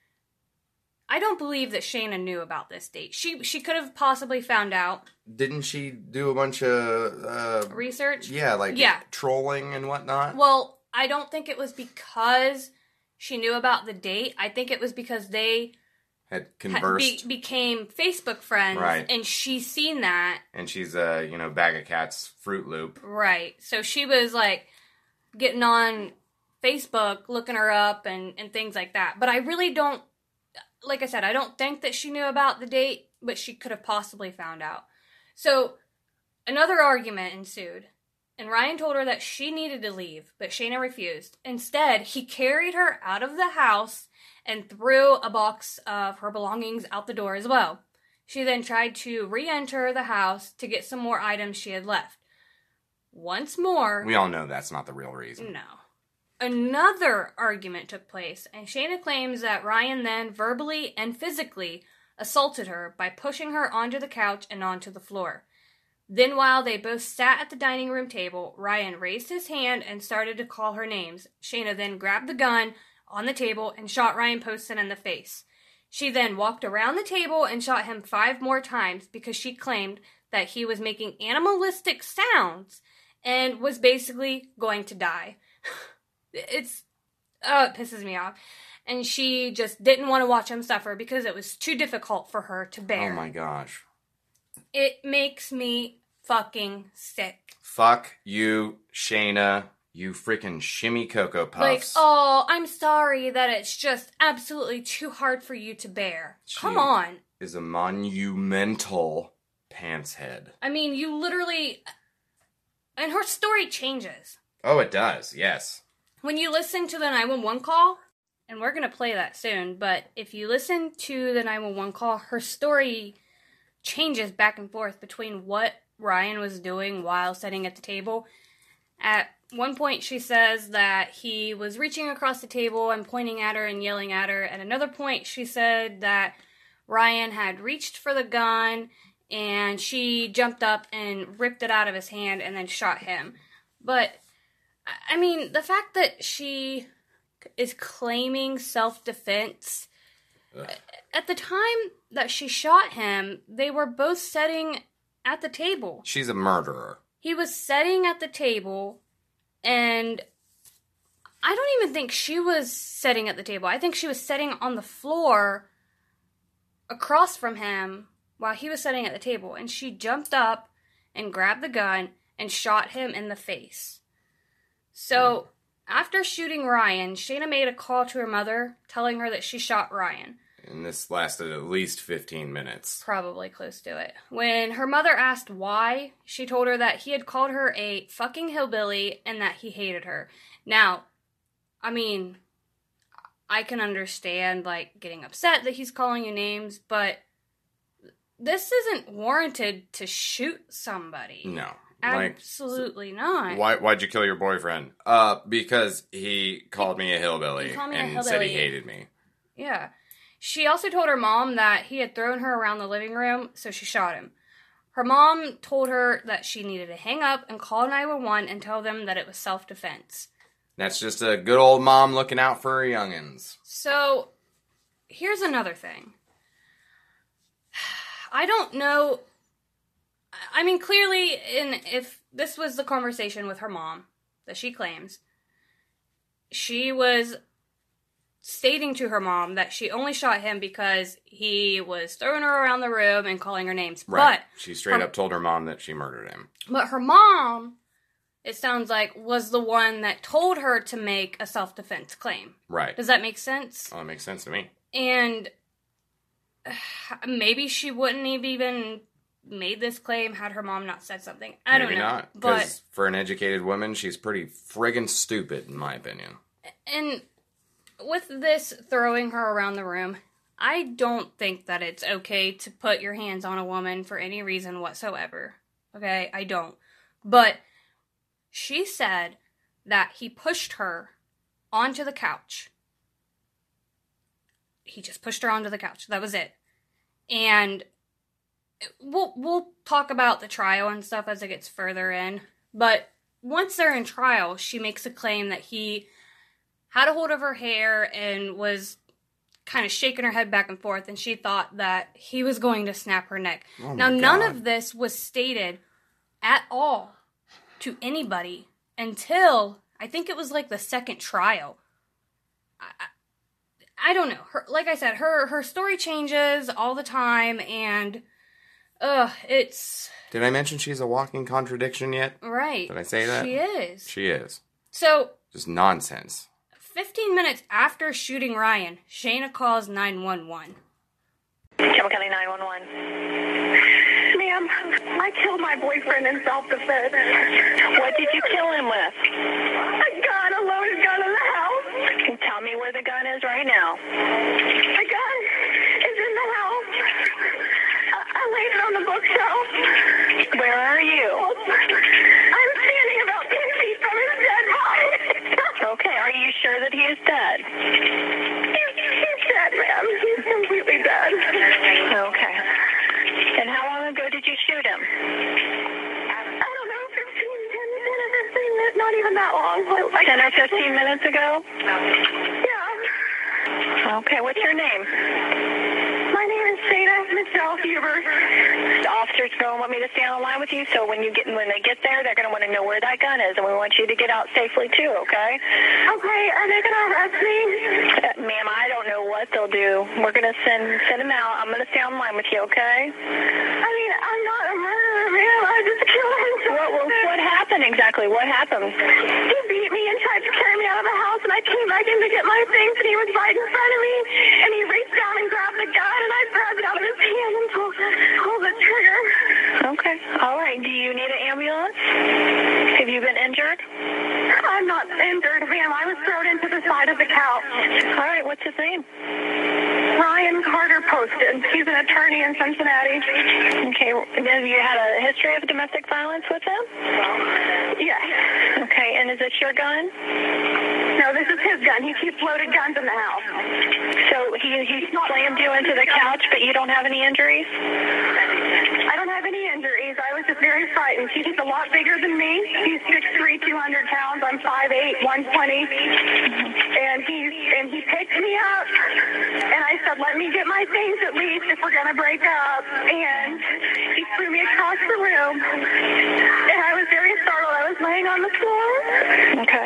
I don't believe that Shayna knew about this date. She she could have possibly found out. Didn't she do a bunch of... Uh, research? Yeah, like yeah. trolling and whatnot? Well, I don't think it was because she knew about the date. I think it was because they... Had conversed. Be, became Facebook friends. Right. And she's seen that. And she's a, you know, bag of cats Fruit Loop. Right. So she was, like, getting on Facebook, looking her up and, and things like that. But I really don't... Like I said, I don't think that she knew about the date, but she could have possibly found out. So, another argument ensued, and Ryan told her that she needed to leave, but Shayna refused. Instead, he carried her out of the house and threw a box of her belongings out the door as well. She then tried to re-enter the house to get some more items she had left. Once more... We all know that's not the real reason. No. Another argument took place, and Shayna claims that Ryan then verbally and physically assaulted her by pushing her onto the couch and onto the floor. Then while they both sat at the dining room table, Ryan raised his hand and started to call her names. Shayna then grabbed the gun on the table and shot Ryan Poston in the face. She then walked around the table and shot him five more times because she claimed that he was making animalistic sounds and was basically going to die. It's, oh, it pisses me off. And she just didn't want to watch him suffer because it was too difficult for her to bear. Oh my gosh. It makes me fucking sick. Fuck you, Shayna. You freaking shimmy Cocoa Puffs. Like, oh, I'm sorry that it's just absolutely too hard for you to bear. She Come on. Is a monumental pants head. I mean, you literally... And her story changes. Oh, it does, yes. When you listen to the nine one one call, and we're going to play that soon, but if you listen to the nine one one call, her story changes back and forth between what Ryan was doing while sitting at the table. At one point, she says that he was reaching across the table and pointing at her and yelling at her. At another point, she said that Ryan had reached for the gun, and she jumped up and ripped it out of his hand and then shot him. But, I mean, the fact that she is claiming self-defense, Ugh. At the time that she shot him, they were both sitting at the table. She's a murderer. He was sitting at the table, and I don't even think she was sitting at the table. I think she was sitting on the floor across from him while he was sitting at the table, and she jumped up and grabbed the gun and shot him in the face. So, after shooting Ryan, Shayna made a call to her mother, telling her that she shot Ryan. And this lasted at least fifteen minutes. Probably close to it. When her mother asked why, she told her that he had called her a fucking hillbilly and that he hated her. Now, I mean, I can understand, like, getting upset that he's calling you names, but this isn't warranted to shoot somebody. No. Absolutely like, not. Why, why'd you kill your boyfriend? Uh, because he called me a hillbilly he called me and a hillbilly. said he hated me. Yeah. She also told her mom that he had thrown her around the living room, so she shot him. Her mom told her that she needed to hang up and call nine one one and tell them that it was self-defense. That's just a good old mom looking out for her youngins. So, here's another thing. I don't know... I mean, clearly, in if this was the conversation with her mom that she claims, she was stating to her mom that she only shot him because he was throwing her around the room and calling her names. Right. But she straight her, up told her mom that she murdered him. But her mom, it sounds like, was the one that told her to make a self-defense claim. Right. Does that make sense? Oh, it makes sense to me. And uh, maybe she wouldn't have even made this claim had her mom not said something. I maybe don't know. Not. Because for an educated woman, she's pretty friggin' stupid, in my opinion. And with this throwing her around the room, I don't think that it's okay to put your hands on a woman for any reason whatsoever. Okay? I don't. But she said that he pushed her onto the couch. He just pushed her onto the couch. That was it. And we'll we'll talk about the trial and stuff as it gets further in. But once they're in trial, she makes a claim that he had a hold of her hair and was kind of shaking her head back and forth, and she thought that he was going to snap her neck. Oh now, my none God. of this was stated at all to anybody until, I think it was like the second trial. I, I, I don't know. Her, like I said, her, her story changes all the time, and ugh, it's... Did I mention she's a walking contradiction yet? Right. Did I say that? She is. She is. So... Just nonsense. fifteen minutes after shooting Ryan, Shayna calls nine one one. Campbell County nine one one. Ma'am, I killed my boyfriend in self-defense. What did you kill him with? A gun, a loaded gun in the house. Can you tell me where the gun is right now? The gun is in the house. I, I laid it on the bookshelf. Where are you? I'm standing about ten feet from his dead body. Okay, are you sure that he is dead? He's, he's dead, ma'am. He's completely dead. Okay. And how long ago did you shoot him? I don't know, fifteen, ten, ten or fifteen minutes, not even that long. Like, ten or fifteen minutes ago? Yeah. Okay, what's your name? My name is Shayna Michelle Huber. The officers don't want me to stay on the line with you, so when you get when they get there, they're going to want to know where that gun is, and we want you to get out safely too, okay? Okay, are they going to arrest me? Uh, ma'am, I don't know what they'll do. We're going to send send them out. I'm going to stay on the line with you, okay? I mean, I'm not a murderer, ma'am. I just killed him. What, what, what happened exactly? What happened? He beat me and tried to carry me out of the house, and I came back in to get my things, and he was right in front of me, and he reached down and grabbed the gun, and I grabbed it out of his hand and pulled, pulled the trigger. Okay. All right. Do you need an ambulance? Have you been injured? I'm not injured, ma'am. I was thrown into the side of the couch. All right. What's his name? Ryan Carter Posted. He's an attorney in Cincinnati. Okay. Have you had a history of domestic violence with him? Yes. Okay. And is this your gun? No, this is his gun. He keeps loaded guns in the house. So he, he slammed you into the couch, but you don't have any injuries? I don't have any injuries. I was just very frightened. He's a lot bigger than me. He's six three, two hundred pounds. I'm five eight, one twenty. And he's and he picked me up, and I said, let me get my things at least if we're going to break up. And he threw me across the room, and I was very startled. I was laying on the floor. Okay.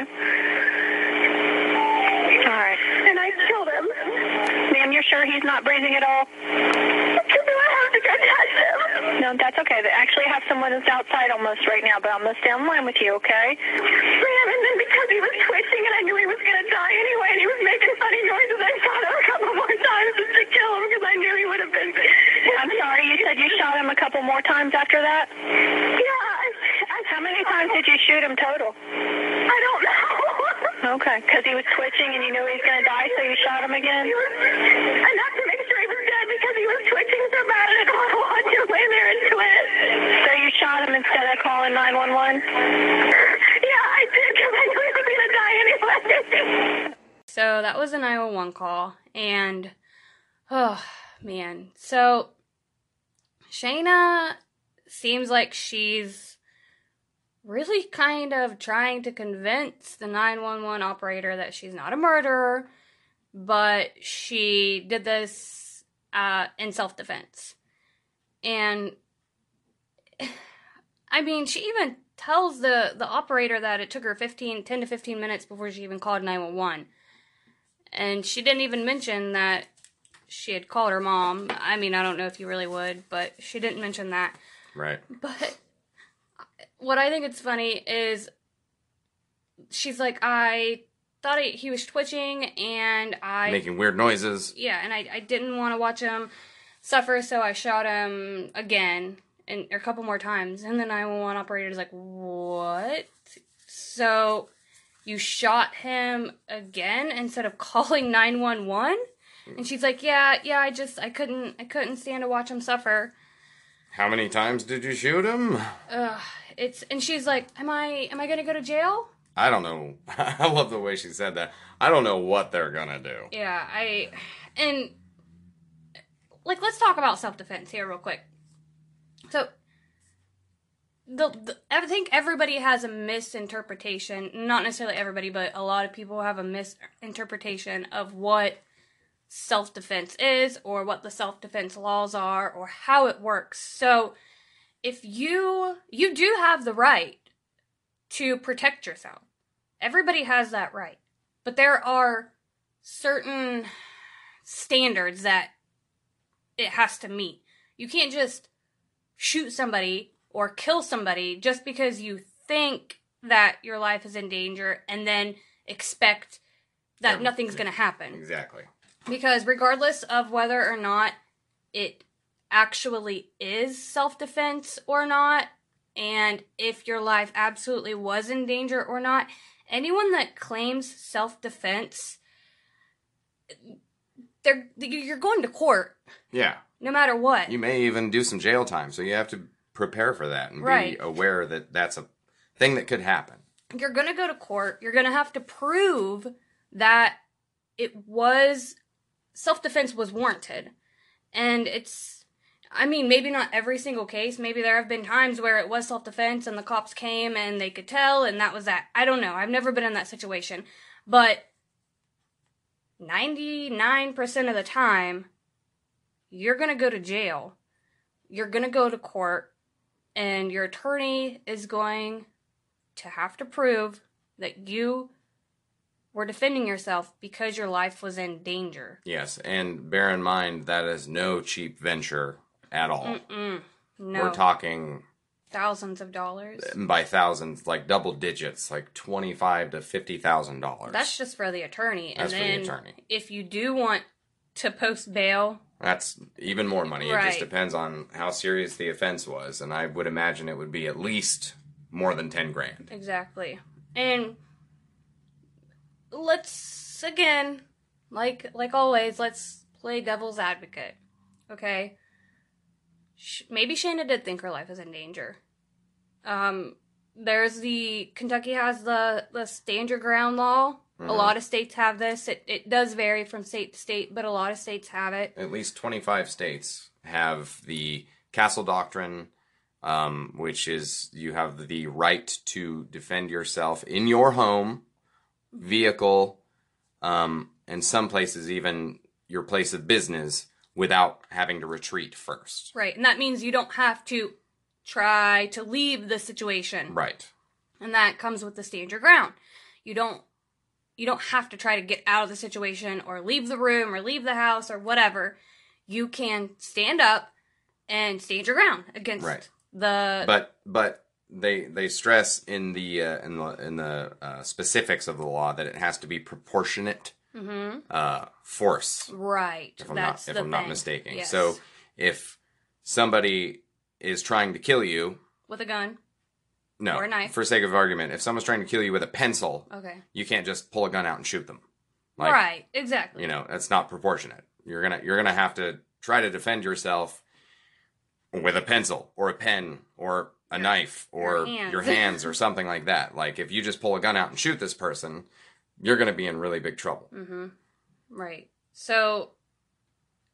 All right. And I killed him. Ma'am, you're sure he's not breathing at all? Do I have to go touch him? No, that's okay. They actually have someone that's outside almost right now, but I'm going to stay on the line with you, okay? Ma'am, and then because he was twitching and I knew he was going to die anyway, and he was making funny noises, I shot him a couple more times just to kill him because I knew he would have been... I'm sorry, you said you shot him a couple more times after that? Yeah. I, I, How many times did you shoot him total? I don't know. Okay, because he was twitching and you knew he was going to die, so you shot him again? He was, enough to make sure he was dead because he was twitching so bad and I don't want to watch him lay there and twitch. So you shot him instead of calling nine one one? Yeah, I did because I knew he was going to die anyway. So that was a nine one one call, and, oh, man. So, Shayna seems like she's really kind of trying to convince the nine one one operator that she's not a murderer, but she did this uh, in self-defense. And, I mean, she even tells the, the operator that it took her fifteen, ten to fifteen minutes before she even called nine one one. And she didn't even mention that she had called her mom. I mean, I don't know if you really would, but she didn't mention that. Right. But what I think is funny is she's like, I thought he, he was twitching, and I... Making weird noises. Yeah, and I, I didn't want to watch him suffer, so I shot him again, and or a couple more times. And the nine one one operator's like, what? So you shot him again instead of calling nine one one? And she's like, yeah, yeah, I just, I couldn't, I couldn't stand to watch him suffer. How many times did you shoot him? Ugh, it's, and she's like, am I, am I gonna go to jail? I don't know. I love the way she said that. I don't know what they're gonna do. Yeah, I, and, like, let's talk about self-defense here real quick. So, the, the I think everybody has a misinterpretation, not necessarily everybody, but a lot of people have a misinterpretation of what self-defense is, or what the self-defense laws are, or how it works. So, if you, you do have the right to protect yourself. Everybody has that right. But there are certain standards that it has to meet. You can't just shoot somebody or kill somebody just because you think that your life is in danger and then expect that Yeah, nothing's going to happen. Exactly. Because regardless of whether or not it actually is self-defense or not, and if your life absolutely was in danger or not, anyone that claims self-defense, they're you're going to court. Yeah. No matter what. You may even do some jail time, so you have to prepare for that and Right. be aware that that's a thing that could happen. You're going to go to court. You're going to have to prove that it was, self-defense was warranted. And it's, I mean, maybe not every single case. Maybe there have been times where it was self-defense and the cops came and they could tell and that was that. I don't know. I've never been in that situation. But ninety-nine percent of the time, you're going to go to jail. You're going to go to court. And your attorney is going to have to prove that you were defending yourself because your life was in danger. Yes, and bear in mind that is no cheap venture at all. Mm-mm. No. We're talking thousands of dollars. by thousands, like double digits, like twenty-five to fifty thousand dollars. That's just for the attorney. That's and for the then attorney. If you do want to post bail, That's even more money. It Right. just depends on how serious the offense was, and I would imagine it would be at least more than ten grand. exactly. And let's again, like like always, let's play devil's advocate. Okay? Sh- maybe Shayna did think her life was in danger. Um, there's the Kentucky has the the stand your ground law. Mhm. A lot of states have this. It it does vary from state to state, but a lot of states have it. At least twenty-five states have the Castle Doctrine, um, which is you have the right to defend yourself in your home, vehicle, um, and some places even your place of business without having to retreat first. Right, and that means you don't have to try to leave the situation. Right. And that comes with the stand your ground. You don't you don't have to try to get out of the situation or leave the room or leave the house or whatever. You can stand up and stand your ground against Right. the But but they they stress in the uh, in the in the uh, specifics of the law that it has to be proportionate Mhm. uh, force. right. If I'm That's not if the I'm not thing. mistaken. Yes. So if somebody is trying to kill you, with a gun. no, Or a knife. for sake of argument, if someone's trying to kill you with a pencil, Okay. you can't just pull a gun out and shoot them. Like, right, exactly. You know, that's not proportionate. You're gonna you're gonna have to try to defend yourself with a pencil or a pen or a knife or your hands. your hands or something like that. Like if you just pull a gun out and shoot this person, you're gonna be in really big trouble. Mm-hmm. Right. So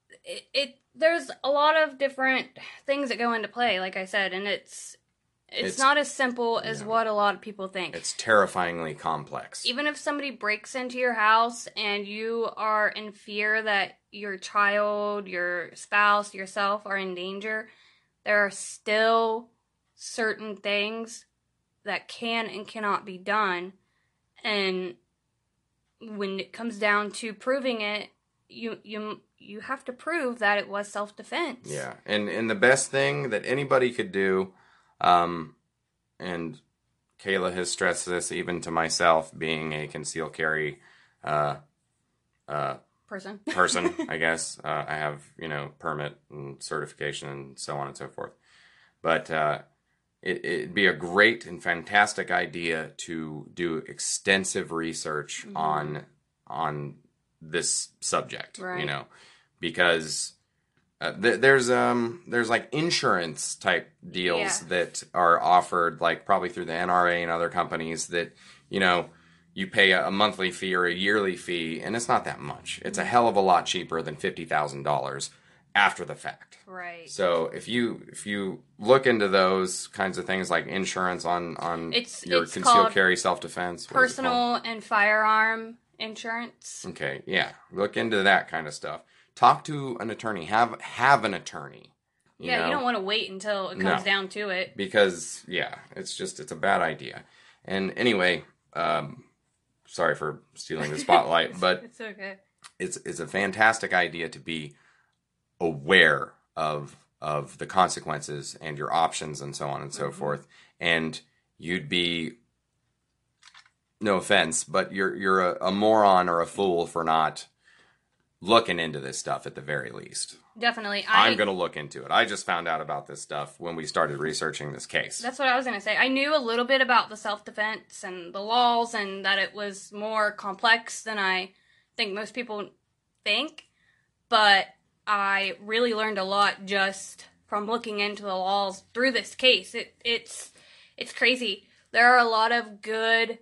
it, it there's a lot of different things that go into play, like I said, and it's it's, it's not as simple as no, what a lot of people think. It's terrifyingly complex. Even if somebody breaks into your house and you are in fear that your child, your spouse, yourself are in danger, there are still certain things that can and cannot be done. And when it comes down to proving it, you you you have to prove that it was self-defense. Yeah, and and the best thing that anybody could do, um, and Kayla has stressed this even to myself, being a concealed carry uh, uh, person, person, I guess. Uh, I have, you know, permit and certification and so on and so forth. But uh, it, it'd be a great and fantastic idea to do extensive research mm-hmm. on on this subject, right. you know, because uh, th- there's um there's like insurance type deals yeah. that are offered, like probably through the N R A and other companies, that, you know, you pay a, a monthly fee or a yearly fee, and it's not that much. It's a hell of a lot cheaper than fifty thousand dollars after the fact. Right. So if you if you look into those kinds of things like insurance on on it's, your it's concealed carry self defense, personal and firearm insurance. Okay, yeah, look into that kind of stuff. Talk to an attorney. Have have an attorney. You yeah, know? You don't want to wait until it comes no. down to it. Because yeah, it's just it's a bad idea. And anyway, um, sorry for stealing the spotlight, but it's okay. It's it's a fantastic idea to be aware of of the consequences and your options and so on and so mm-hmm. forth. And you'd be, no offense, but you're you're a, a moron or a fool for not looking into this stuff at the very least. Definitely. I, I'm going to look into it. I just found out about this stuff when we started researching this case. That's what I was going to say. I knew a little bit about the self-defense and the laws and that it was more complex than I think most people think, but I really learned a lot just from looking into the laws through this case. It, it's it's crazy. There are a lot of good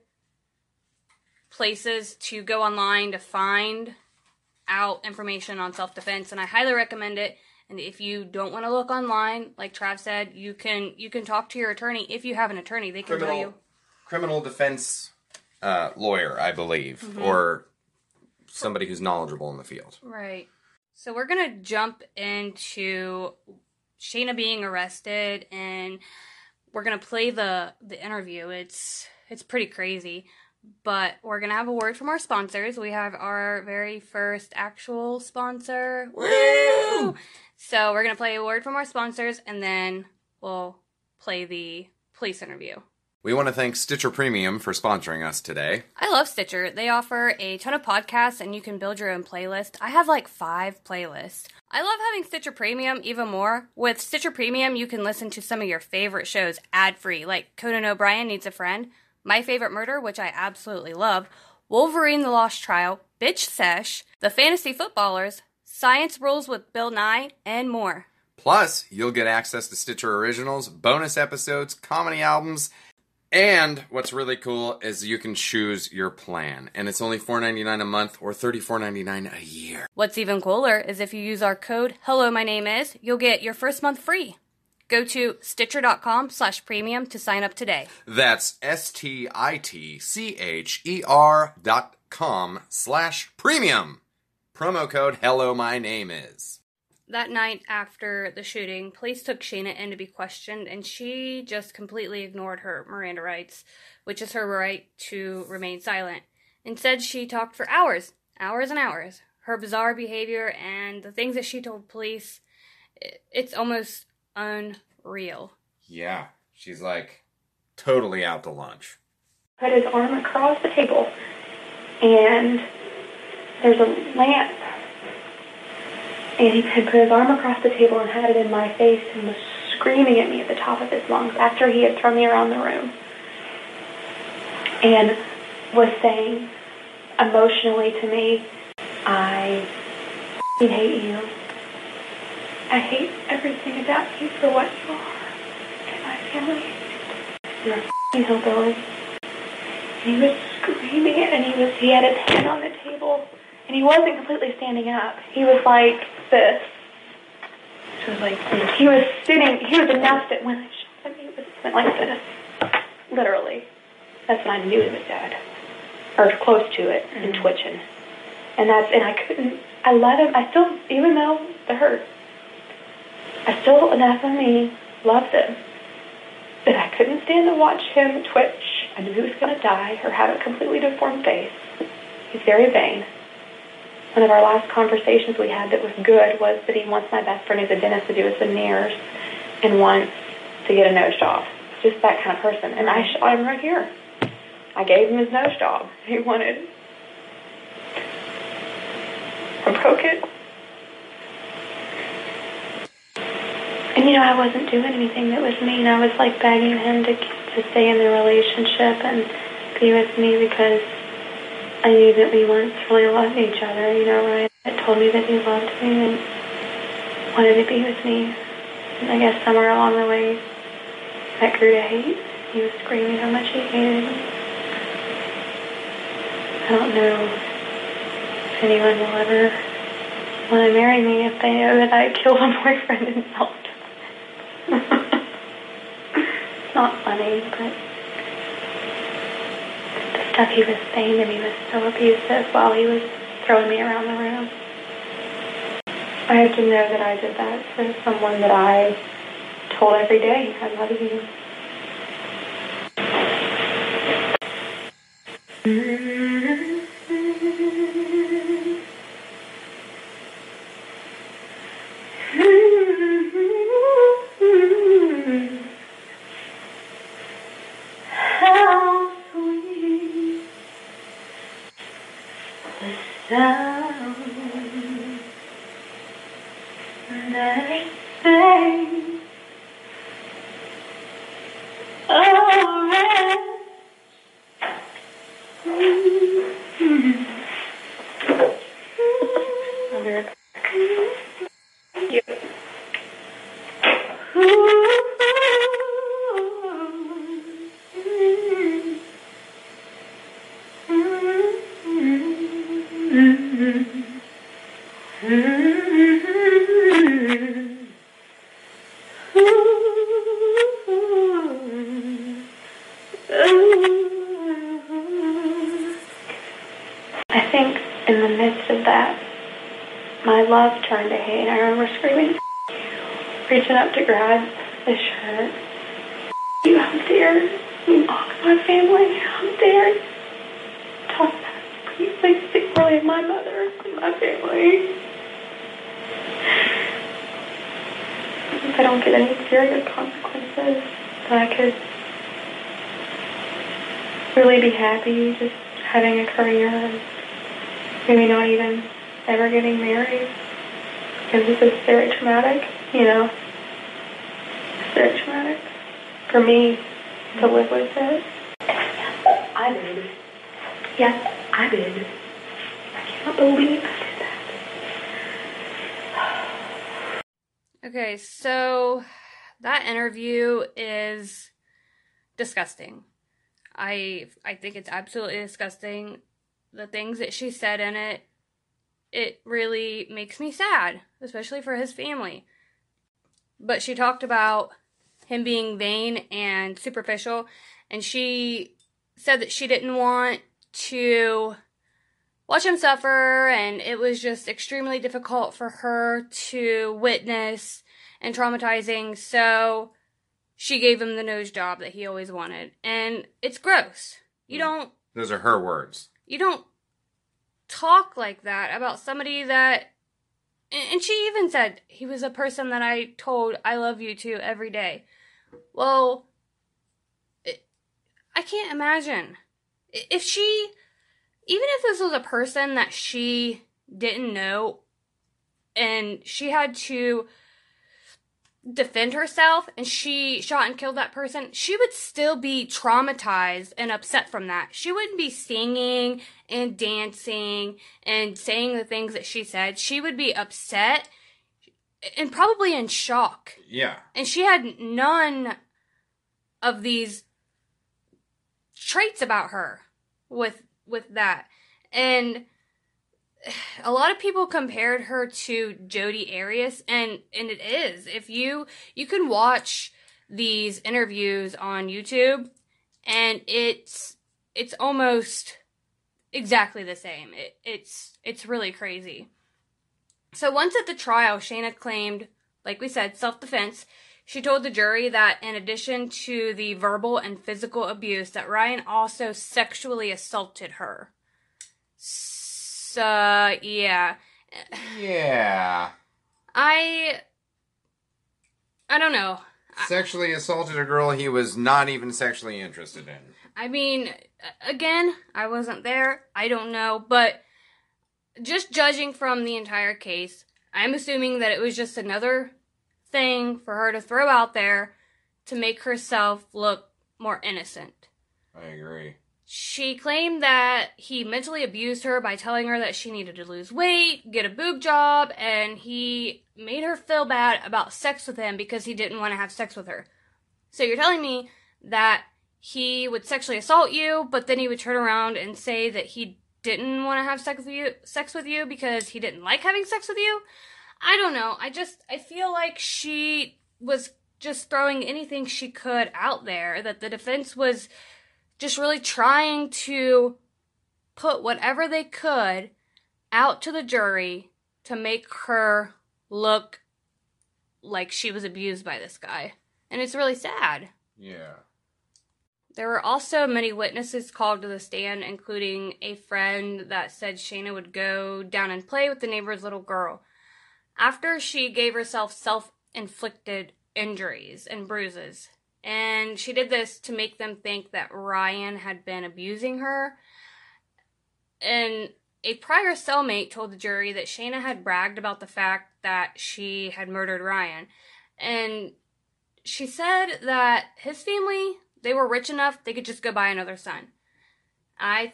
places to go online to find out information on self-defense, and I highly recommend it. And if you don't want to look online, like Trav said, you can you can talk to your attorney. If you have an attorney, they can criminal, tell you. Criminal defense uh, lawyer, I believe, mm-hmm. or somebody who's knowledgeable in the field. Right. So we're going to jump into Shayna being arrested, and we're going to play the, the interview. It's it's pretty crazy, but we're going to have a word from our sponsors. We have our very first actual sponsor. Woo! So we're going to play a word from our sponsors, and then we'll play the police interview. We want to thank Stitcher Premium for sponsoring us today. I love Stitcher. They offer a ton of podcasts, and you can build your own playlist. I have like five playlists. I love having Stitcher Premium even more. With Stitcher Premium, you can listen to some of your favorite shows ad-free, like Conan O'Brien Needs a Friend, My Favorite Murder, which I absolutely love, Wolverine the Lost Trial, Bitch Sesh, The Fantasy Footballers, Science Rules with Bill Nye, and more. Plus, you'll get access to Stitcher Originals, bonus episodes, comedy albums, and what's really cool is you can choose your plan. And it's only four dollars and ninety-nine cents a month or thirty-four dollars and ninety-nine cents a year. What's even cooler is if you use our code, Hello My Name Is, you'll get your first month free. Go to Stitcher.com slash premium to sign up today. That's S-T-I-T-C-H-E-R dot com slash premium. Promo code Hello My Name Is. That night after the shooting, police took Shayna in to be questioned, and she just completely ignored her Miranda rights, which is her right to remain silent. Instead, she talked for hours, hours and hours. Her bizarre behavior and the things that she told police, it's almost unreal. Yeah, she's like totally out to lunch. Put his arm across the table, and there's a lamp. And he had put his arm across the table and had it in my face and was screaming at me at the top of his lungs after he had thrown me around the room. And was saying emotionally to me, I f***ing hate you. I hate everything about you for what you are and my family. You're a f***ing hillbilly. And he was screaming it, and he was he had his hand on the table, And he wasn't completely standing up. He was like this. He was like this. He was sitting, he was enough that when I shot him, he was, went like this. Literally. That's when I knew he was dead. Or close to it, mm-hmm. and twitching. And that's, and I couldn't, I let him, I still, even though it hurt, I still, enough of me, loved him. But I couldn't stand to watch him twitch. I knew he was going to die or have a completely deformed face. He's very vain. One of our last conversations we had that was good was that he wants my best friend who's a dentist to do his veneers and wants to get a nose job. Just that kind of person. And I shot him right here. I gave him his nose job. He wanted to poke it. And, you know, I wasn't doing anything that was mean. I was, like, begging him to to stay in the relationship and be with me because I knew that we once really loved each other, you know, right? It told me that he loved me and wanted to be with me. And I guess somewhere along the way, that grew to hate. He was screaming how much he hated me. I don't know if anyone will ever want to marry me if they know that I killed a boyfriend and self-defense. It's not funny, but the stuff he was saying to me was so abusive while he was throwing me around the room. I have to know that I did that for someone that I told every day, I love you. How sweet the sound that I sing. Oh, rest. I'll be right back. Yeah. I think in the midst of that, my love turned to hate. I remember screaming, reaching up to grab the shirt. You, how dare you mock my family? How dare you talk about you think sick poorly of my mother and my family? If I don't get any serious consequences, then I could really be happy just having a career and maybe not even ever getting married. Because this is very traumatic, you know. It's very traumatic for me to live with it. I did. Yes, I did. I can't believe I did that. Okay, so that interview is disgusting. I I think it's absolutely disgusting. The things that she said in it, it really makes me sad, especially for his family. But she talked about him being vain and superficial, and she said that she didn't want to watch him suffer, and it was just extremely difficult for her to witness and traumatizing, so she gave him the nose job that he always wanted. And it's gross. You don't... Those are her words. You don't talk like that about somebody that... And she even said, he was a person that I told I love you to every day. Well, it, I can't imagine. If she... Even if this was a person that she didn't know, and she had to defend herself, and she shot and killed that person, she would still be traumatized and upset from that. She wouldn't be singing and dancing and saying the things that she said. She would be upset and probably in shock. Yeah. And she had none of these traits about her with with that. And a lot of people compared her to Jodi Arias, and, and it is. If you, you can watch these interviews on YouTube, and it's, it's almost exactly the same. It, it's, it's really crazy. So once at the trial, Shayna claimed, like we said, self-defense. She told the jury that in addition to the verbal and physical abuse, that Ryan also sexually assaulted her. So, yeah. Yeah. I... I don't know. Sexually assaulted a girl he was not even sexually interested in. I mean, again, I wasn't there. I don't know. But just judging from the entire case, I'm assuming that it was just another thing for her to throw out there to make herself look more innocent. I agree. She claimed that he mentally abused her by telling her that she needed to lose weight, get a boob job, and he made her feel bad about sex with him because he didn't want to have sex with her. So you're telling me that he would sexually assault you, but then he would turn around and say that he didn't want to have sex with you, sex with you because he didn't like having sex with you? I don't know. I just, I feel like she was just throwing anything she could out there, that the defense was just really trying to put whatever they could out to the jury to make her look like she was abused by this guy. And it's really sad. Yeah. There were also many witnesses called to the stand, including a friend that said Shayna would go down and play with the neighbor's little girl after she gave herself self-inflicted injuries and bruises. And she did this to make them think that Ryan had been abusing her. And a prior cellmate told the jury that Shayna had bragged about the fact that she had murdered Ryan. And she said that his family, they were rich enough, they could just go buy another son. I,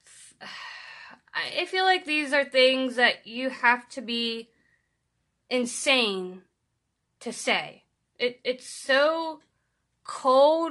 I feel like these are things that you have to be insane to say. It it's so cold.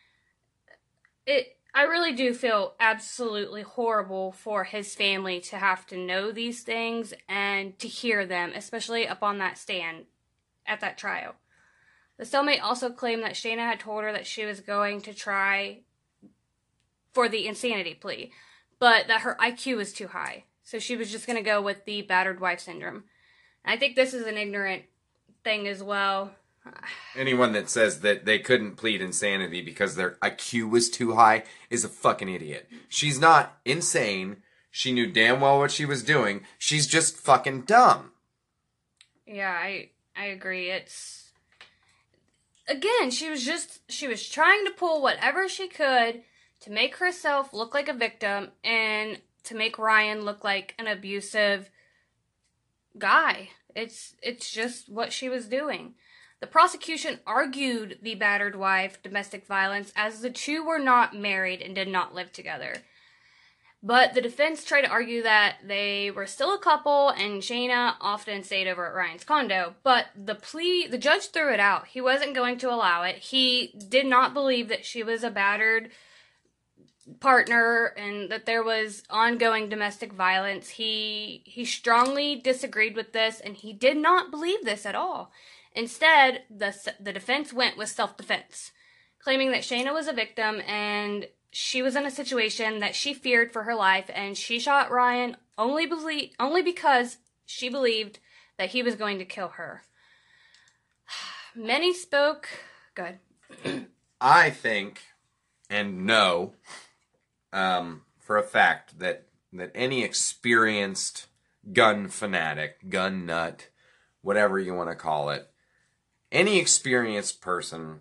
It I really do feel absolutely horrible for his family to have to know these things and to hear them, especially up on that stand at that trial. The cellmate also claimed that Shayna had told her that she was going to try for the insanity plea, but that her I Q was too high, so she was just going to go with the battered wife syndrome. I think this is an ignorant thing as well. Anyone that says that they couldn't plead insanity because their I Q was too high is a fucking idiot. She's not insane. She knew damn well what she was doing. She's just fucking dumb. Yeah, I I agree. It's... Again, she was just... She was trying to pull whatever she could to make herself look like a victim and to make Ryan look like an abusive guy. It's it's just what she was doing. The prosecution argued the battered wife domestic violence as the two were not married and did not live together. But the defense tried to argue that they were still a couple and Shayna often stayed over at Ryan's condo. But the plea, the judge threw it out. He wasn't going to allow it. He did not believe that she was a battered partner and that there was ongoing domestic violence. He he strongly disagreed with this, and he did not believe this at all. Instead, the the defense went with self-defense, claiming that Shayna was a victim and she was in a situation that she feared for her life, and she shot Ryan only belie- only because she believed that he was going to kill her. Many spoke... Good. I think, and know, um, for a fact, that, that any experienced gun fanatic, gun nut, whatever you want to call it, any experienced person,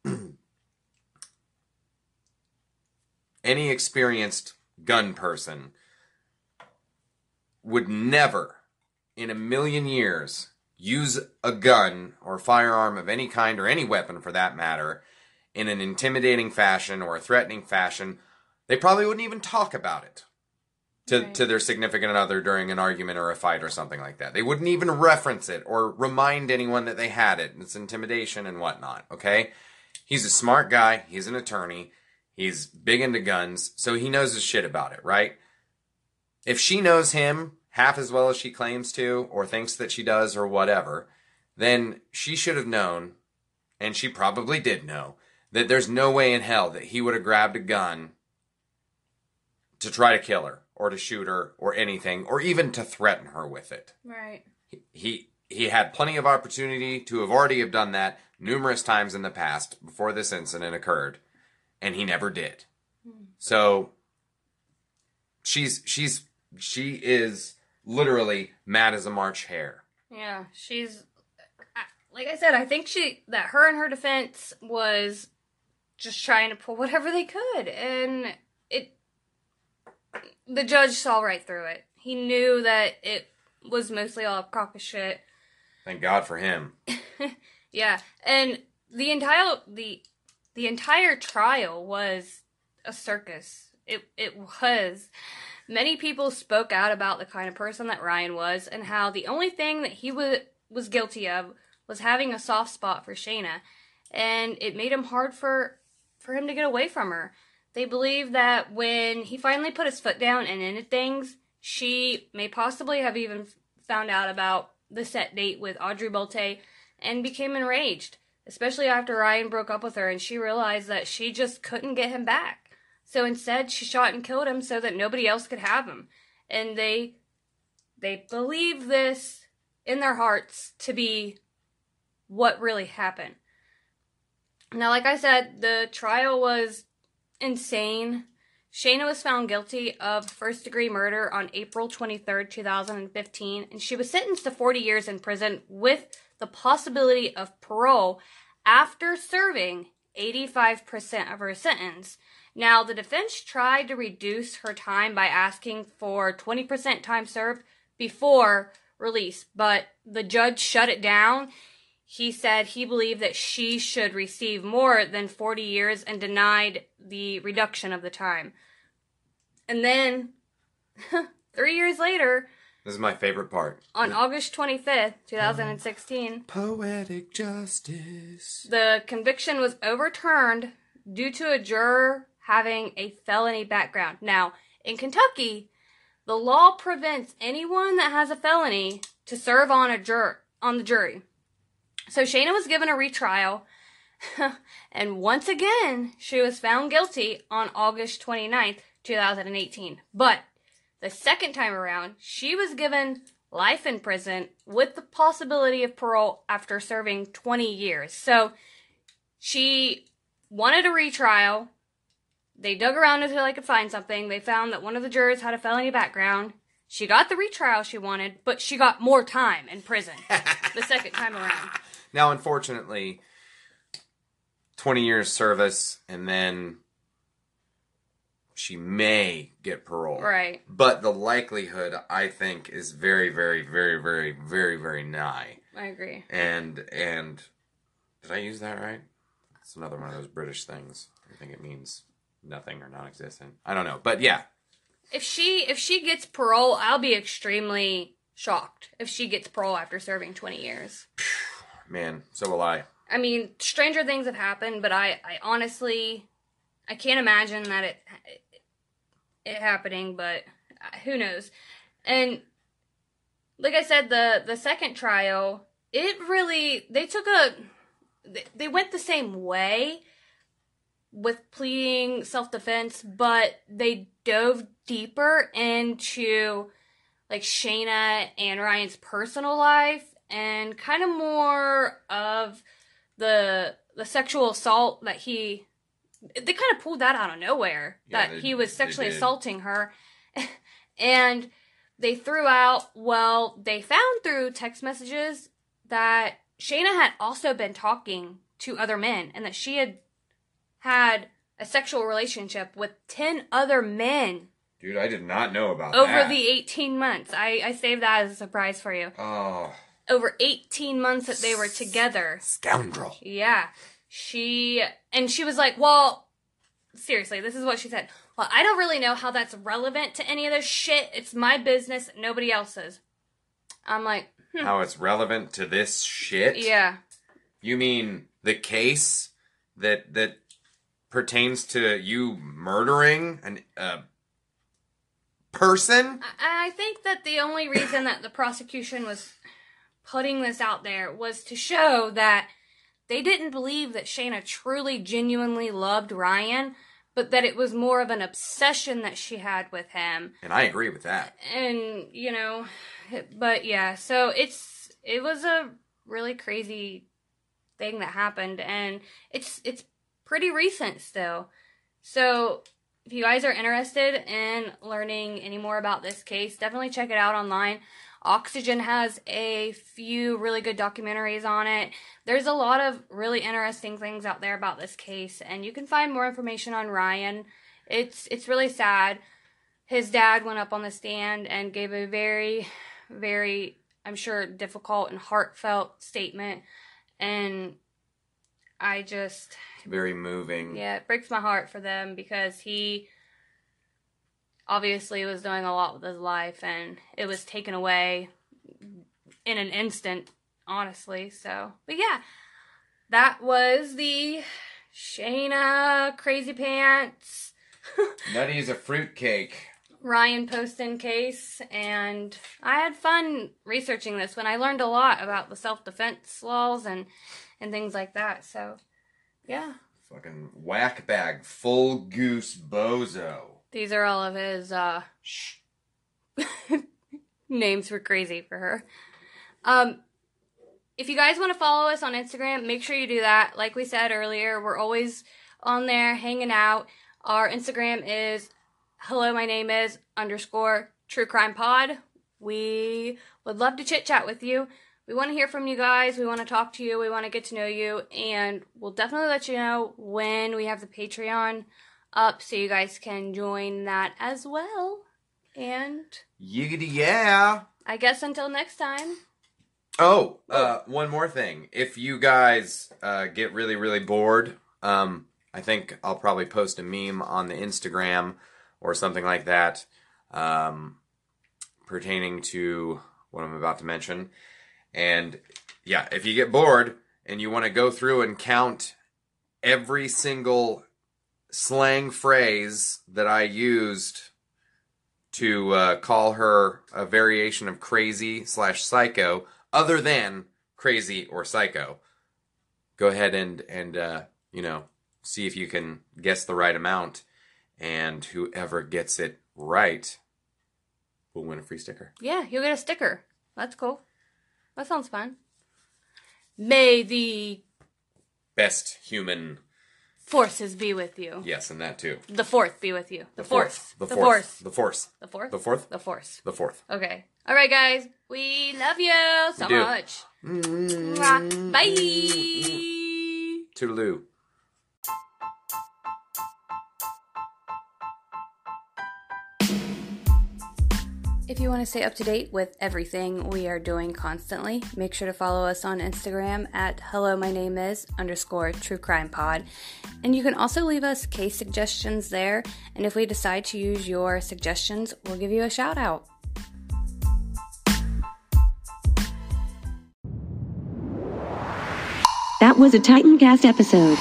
any experienced gun person would never, in a million years, use a gun or firearm of any kind, or any weapon for that matter, in an intimidating fashion or a threatening fashion. They probably wouldn't even talk about it to, right. to their significant other during an argument or a fight or something like that. They wouldn't even reference it or remind anyone that they had it. It's intimidation and whatnot, okay? He's a smart guy. He's an attorney. He's big into guns, so he knows his shit about it, right? If she knows him, half as well as she claims to, or thinks that she does, or whatever, then she should have known, and she probably did know, that there's no way in hell that he would have grabbed a gun to try to kill her, or to shoot her, or anything, or even to threaten her with it. Right. He he, he had plenty of opportunity to have already have done that numerous times in the past before this incident occurred, and he never did. Hmm. So she's she's she is literally mad as a March hare. Yeah, she's like I said. I think she that her and her defense was just trying to pull whatever they could, and it. The judge saw right through it. He knew that it was mostly all a crock of shit. Thank God for him. Yeah, and the entire the the entire trial was a circus. It it was. Many people spoke out about the kind of person that Ryan was, and how the only thing that he was was guilty of was having a soft spot for Shayna, and it made him hard for for him to get away from her. They believe that when he finally put his foot down and ended things, she may possibly have even found out about the set date with Audrey Bolte and became enraged, especially after Ryan broke up with her and she realized that she just couldn't get him back. So instead, she shot and killed him so that nobody else could have him. And they they believe this in their hearts to be what really happened. Now, like I said, the trial was insane. Shayna was found guilty of first-degree murder on April twenty-third, two thousand fifteen, and she was sentenced to forty years in prison with the possibility of parole after serving eighty-five percent of her sentence. Now, the defense tried to reduce her time by asking for twenty percent time served before release, but the judge shut it down. He said he believed that she should receive more than forty years and denied the reduction of the time. And then, three years later... This is my favorite part. On August twenty-fifth, twenty sixteen... Poetic justice. The conviction was overturned due to a juror having a felony background. Now, in Kentucky, the law prevents anyone that has a felony to serve on a jur- on the jury. So Shayna was given a retrial, and once again, she was found guilty on August twenty-ninth, twenty eighteen. But the second time around, she was given life in prison with the possibility of parole after serving twenty years. So she wanted a retrial. They dug around until they could find something. They found that one of the jurors had a felony background. She got the retrial she wanted, but she got more time in prison the second time around. Now, unfortunately, twenty years service, and then she may get parole. Right. But the likelihood, I think, is very, very, very, very, very, very nigh. I agree. And, and, did I use that right? It's another one of those British things. I think it means nothing or non-existent. I don't know. But yeah. If she, if she gets parole, I'll be extremely shocked if she gets parole after serving twenty years. Man, so will I. I mean, stranger things have happened, but I, I honestly, I can't imagine that it, it, it happening, but who knows. And like I said, the, the second trial, it really, they took a, they went the same way with pleading self-defense, but they dove deeper into, like, Shayna and Ryan's personal life, and kind of more of the the sexual assault that he... They kind of pulled that out of nowhere, yeah, that they, he was sexually assaulting her. And they threw out, well, they found through text messages that Shayna had also been talking to other men, and that she had had a sexual relationship with ten other men. Dude, I did not know about over that. Over the eighteen months. I, I saved that as a surprise for you. Oh. Over eighteen months that they were together. Scoundrel. Yeah. She, and she was like, well, seriously, this is what she said. Well, I don't really know how that's relevant to any of this shit. It's my business, nobody else's. I'm like, hmm. How it's relevant to this shit? Yeah. You mean the case that that pertains to you murdering an uh, person? I, I think that the only reason that the prosecution was putting this out there was to show that they didn't believe that Shayna truly, genuinely loved Ryan, but that it was more of an obsession that she had with him. And I agree with that. And, you know, but yeah, so it's, it was a really crazy thing that happened, and it's, it's pretty recent still. So if you guys are interested in learning any more about this case, definitely check it out online. Oxygen has a few really good documentaries on it. There's a lot of really interesting things out there about this case, and you can find more information on Ryan. It's it's really sad. His dad went up on the stand and gave a very, very, I'm sure, difficult and heartfelt statement, and I just... Very moving. Yeah, it breaks my heart for them because he... obviously was doing a lot with his life, and it was taken away in an instant, honestly. So, but yeah, that was the Shayna Crazy Pants Nutty is a fruitcake. Ryan Poston case, and I had fun researching this one. I learned a lot about the self-defense laws and, and things like that, so, yeah. Fucking whack bag, full goose bozo. These are all of his uh, names for crazy for her. Um, if you guys want to follow us on Instagram, make sure you do that. Like we said earlier, we're always on there hanging out. Our Instagram is hello, my name is underscore True Crime Pod. We would love to chit chat with you. We want to hear from you guys. We want to talk to you. We want to get to know you, and we'll definitely let you know when we have the Patreon up so you guys can join that as well. And yiggity yeah. I guess until next time. Oh, uh, one more thing. If you guys uh, get really, really bored, um, I think I'll probably post a meme on the Instagram or something like that um, pertaining to what I'm about to mention. And yeah, if you get bored and you want to go through and count every single slang phrase that I used to uh, call her a variation of crazy slash psycho, other than crazy or psycho, go ahead and, and uh, you know, see if you can guess the right amount, and whoever gets it right will win a free sticker. Yeah, you'll get a sticker. That's cool. That sounds fun. May the best human forces be with you. Yes, and that too. The fourth be with you. The, the fourth. fourth. The, the fourth. fourth. The fourth. The fourth. The fourth. The fourth. The fourth. Okay. All right, guys. We love you so much. Mm-hmm. Bye. Toodaloo. If you want to stay up to date with everything we are doing constantly, make sure to follow us on Instagram at hello my name is underscore true crime pod. And you can also leave us case suggestions there. And if we decide to use your suggestions, we'll give you a shout out. That was a Titancast episode.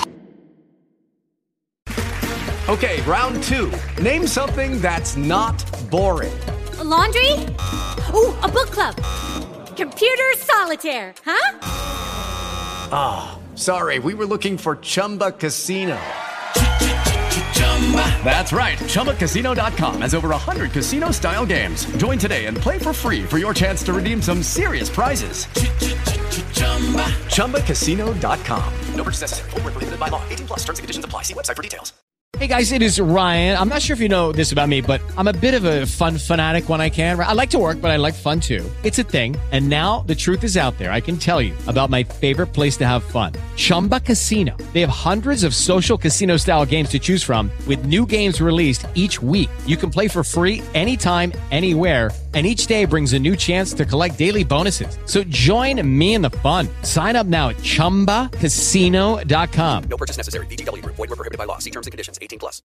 Okay, round two. Name something that's not boring. A laundry? Ooh, a book club. Computer solitaire, huh? Ah, oh, sorry, we were looking for Chumba Casino. That's right, Chumba Casino dot com has over one hundred casino-style games. Join today and play for free for your chance to redeem some serious prizes. Chumba Casino dot com. No purchase necessary. Void where prohibited by law. eighteen plus. Terms and conditions apply. See website for details. Hey guys, it is Ryan. I'm not sure if you know this about me, but I'm a bit of a fun fanatic when I can. I like to work, but I like fun too. It's a thing. And now the truth is out there. I can tell you about my favorite place to have fun. Chumba Casino. They have hundreds of social casino style games to choose from with new games released each week. You can play for free anytime, anywhere. And each day brings a new chance to collect daily bonuses. So join me in the fun. Sign up now at Chumba Casino dot com. No purchase necessary. V G W. Void where prohibited by law. See terms and conditions. eighteen plus.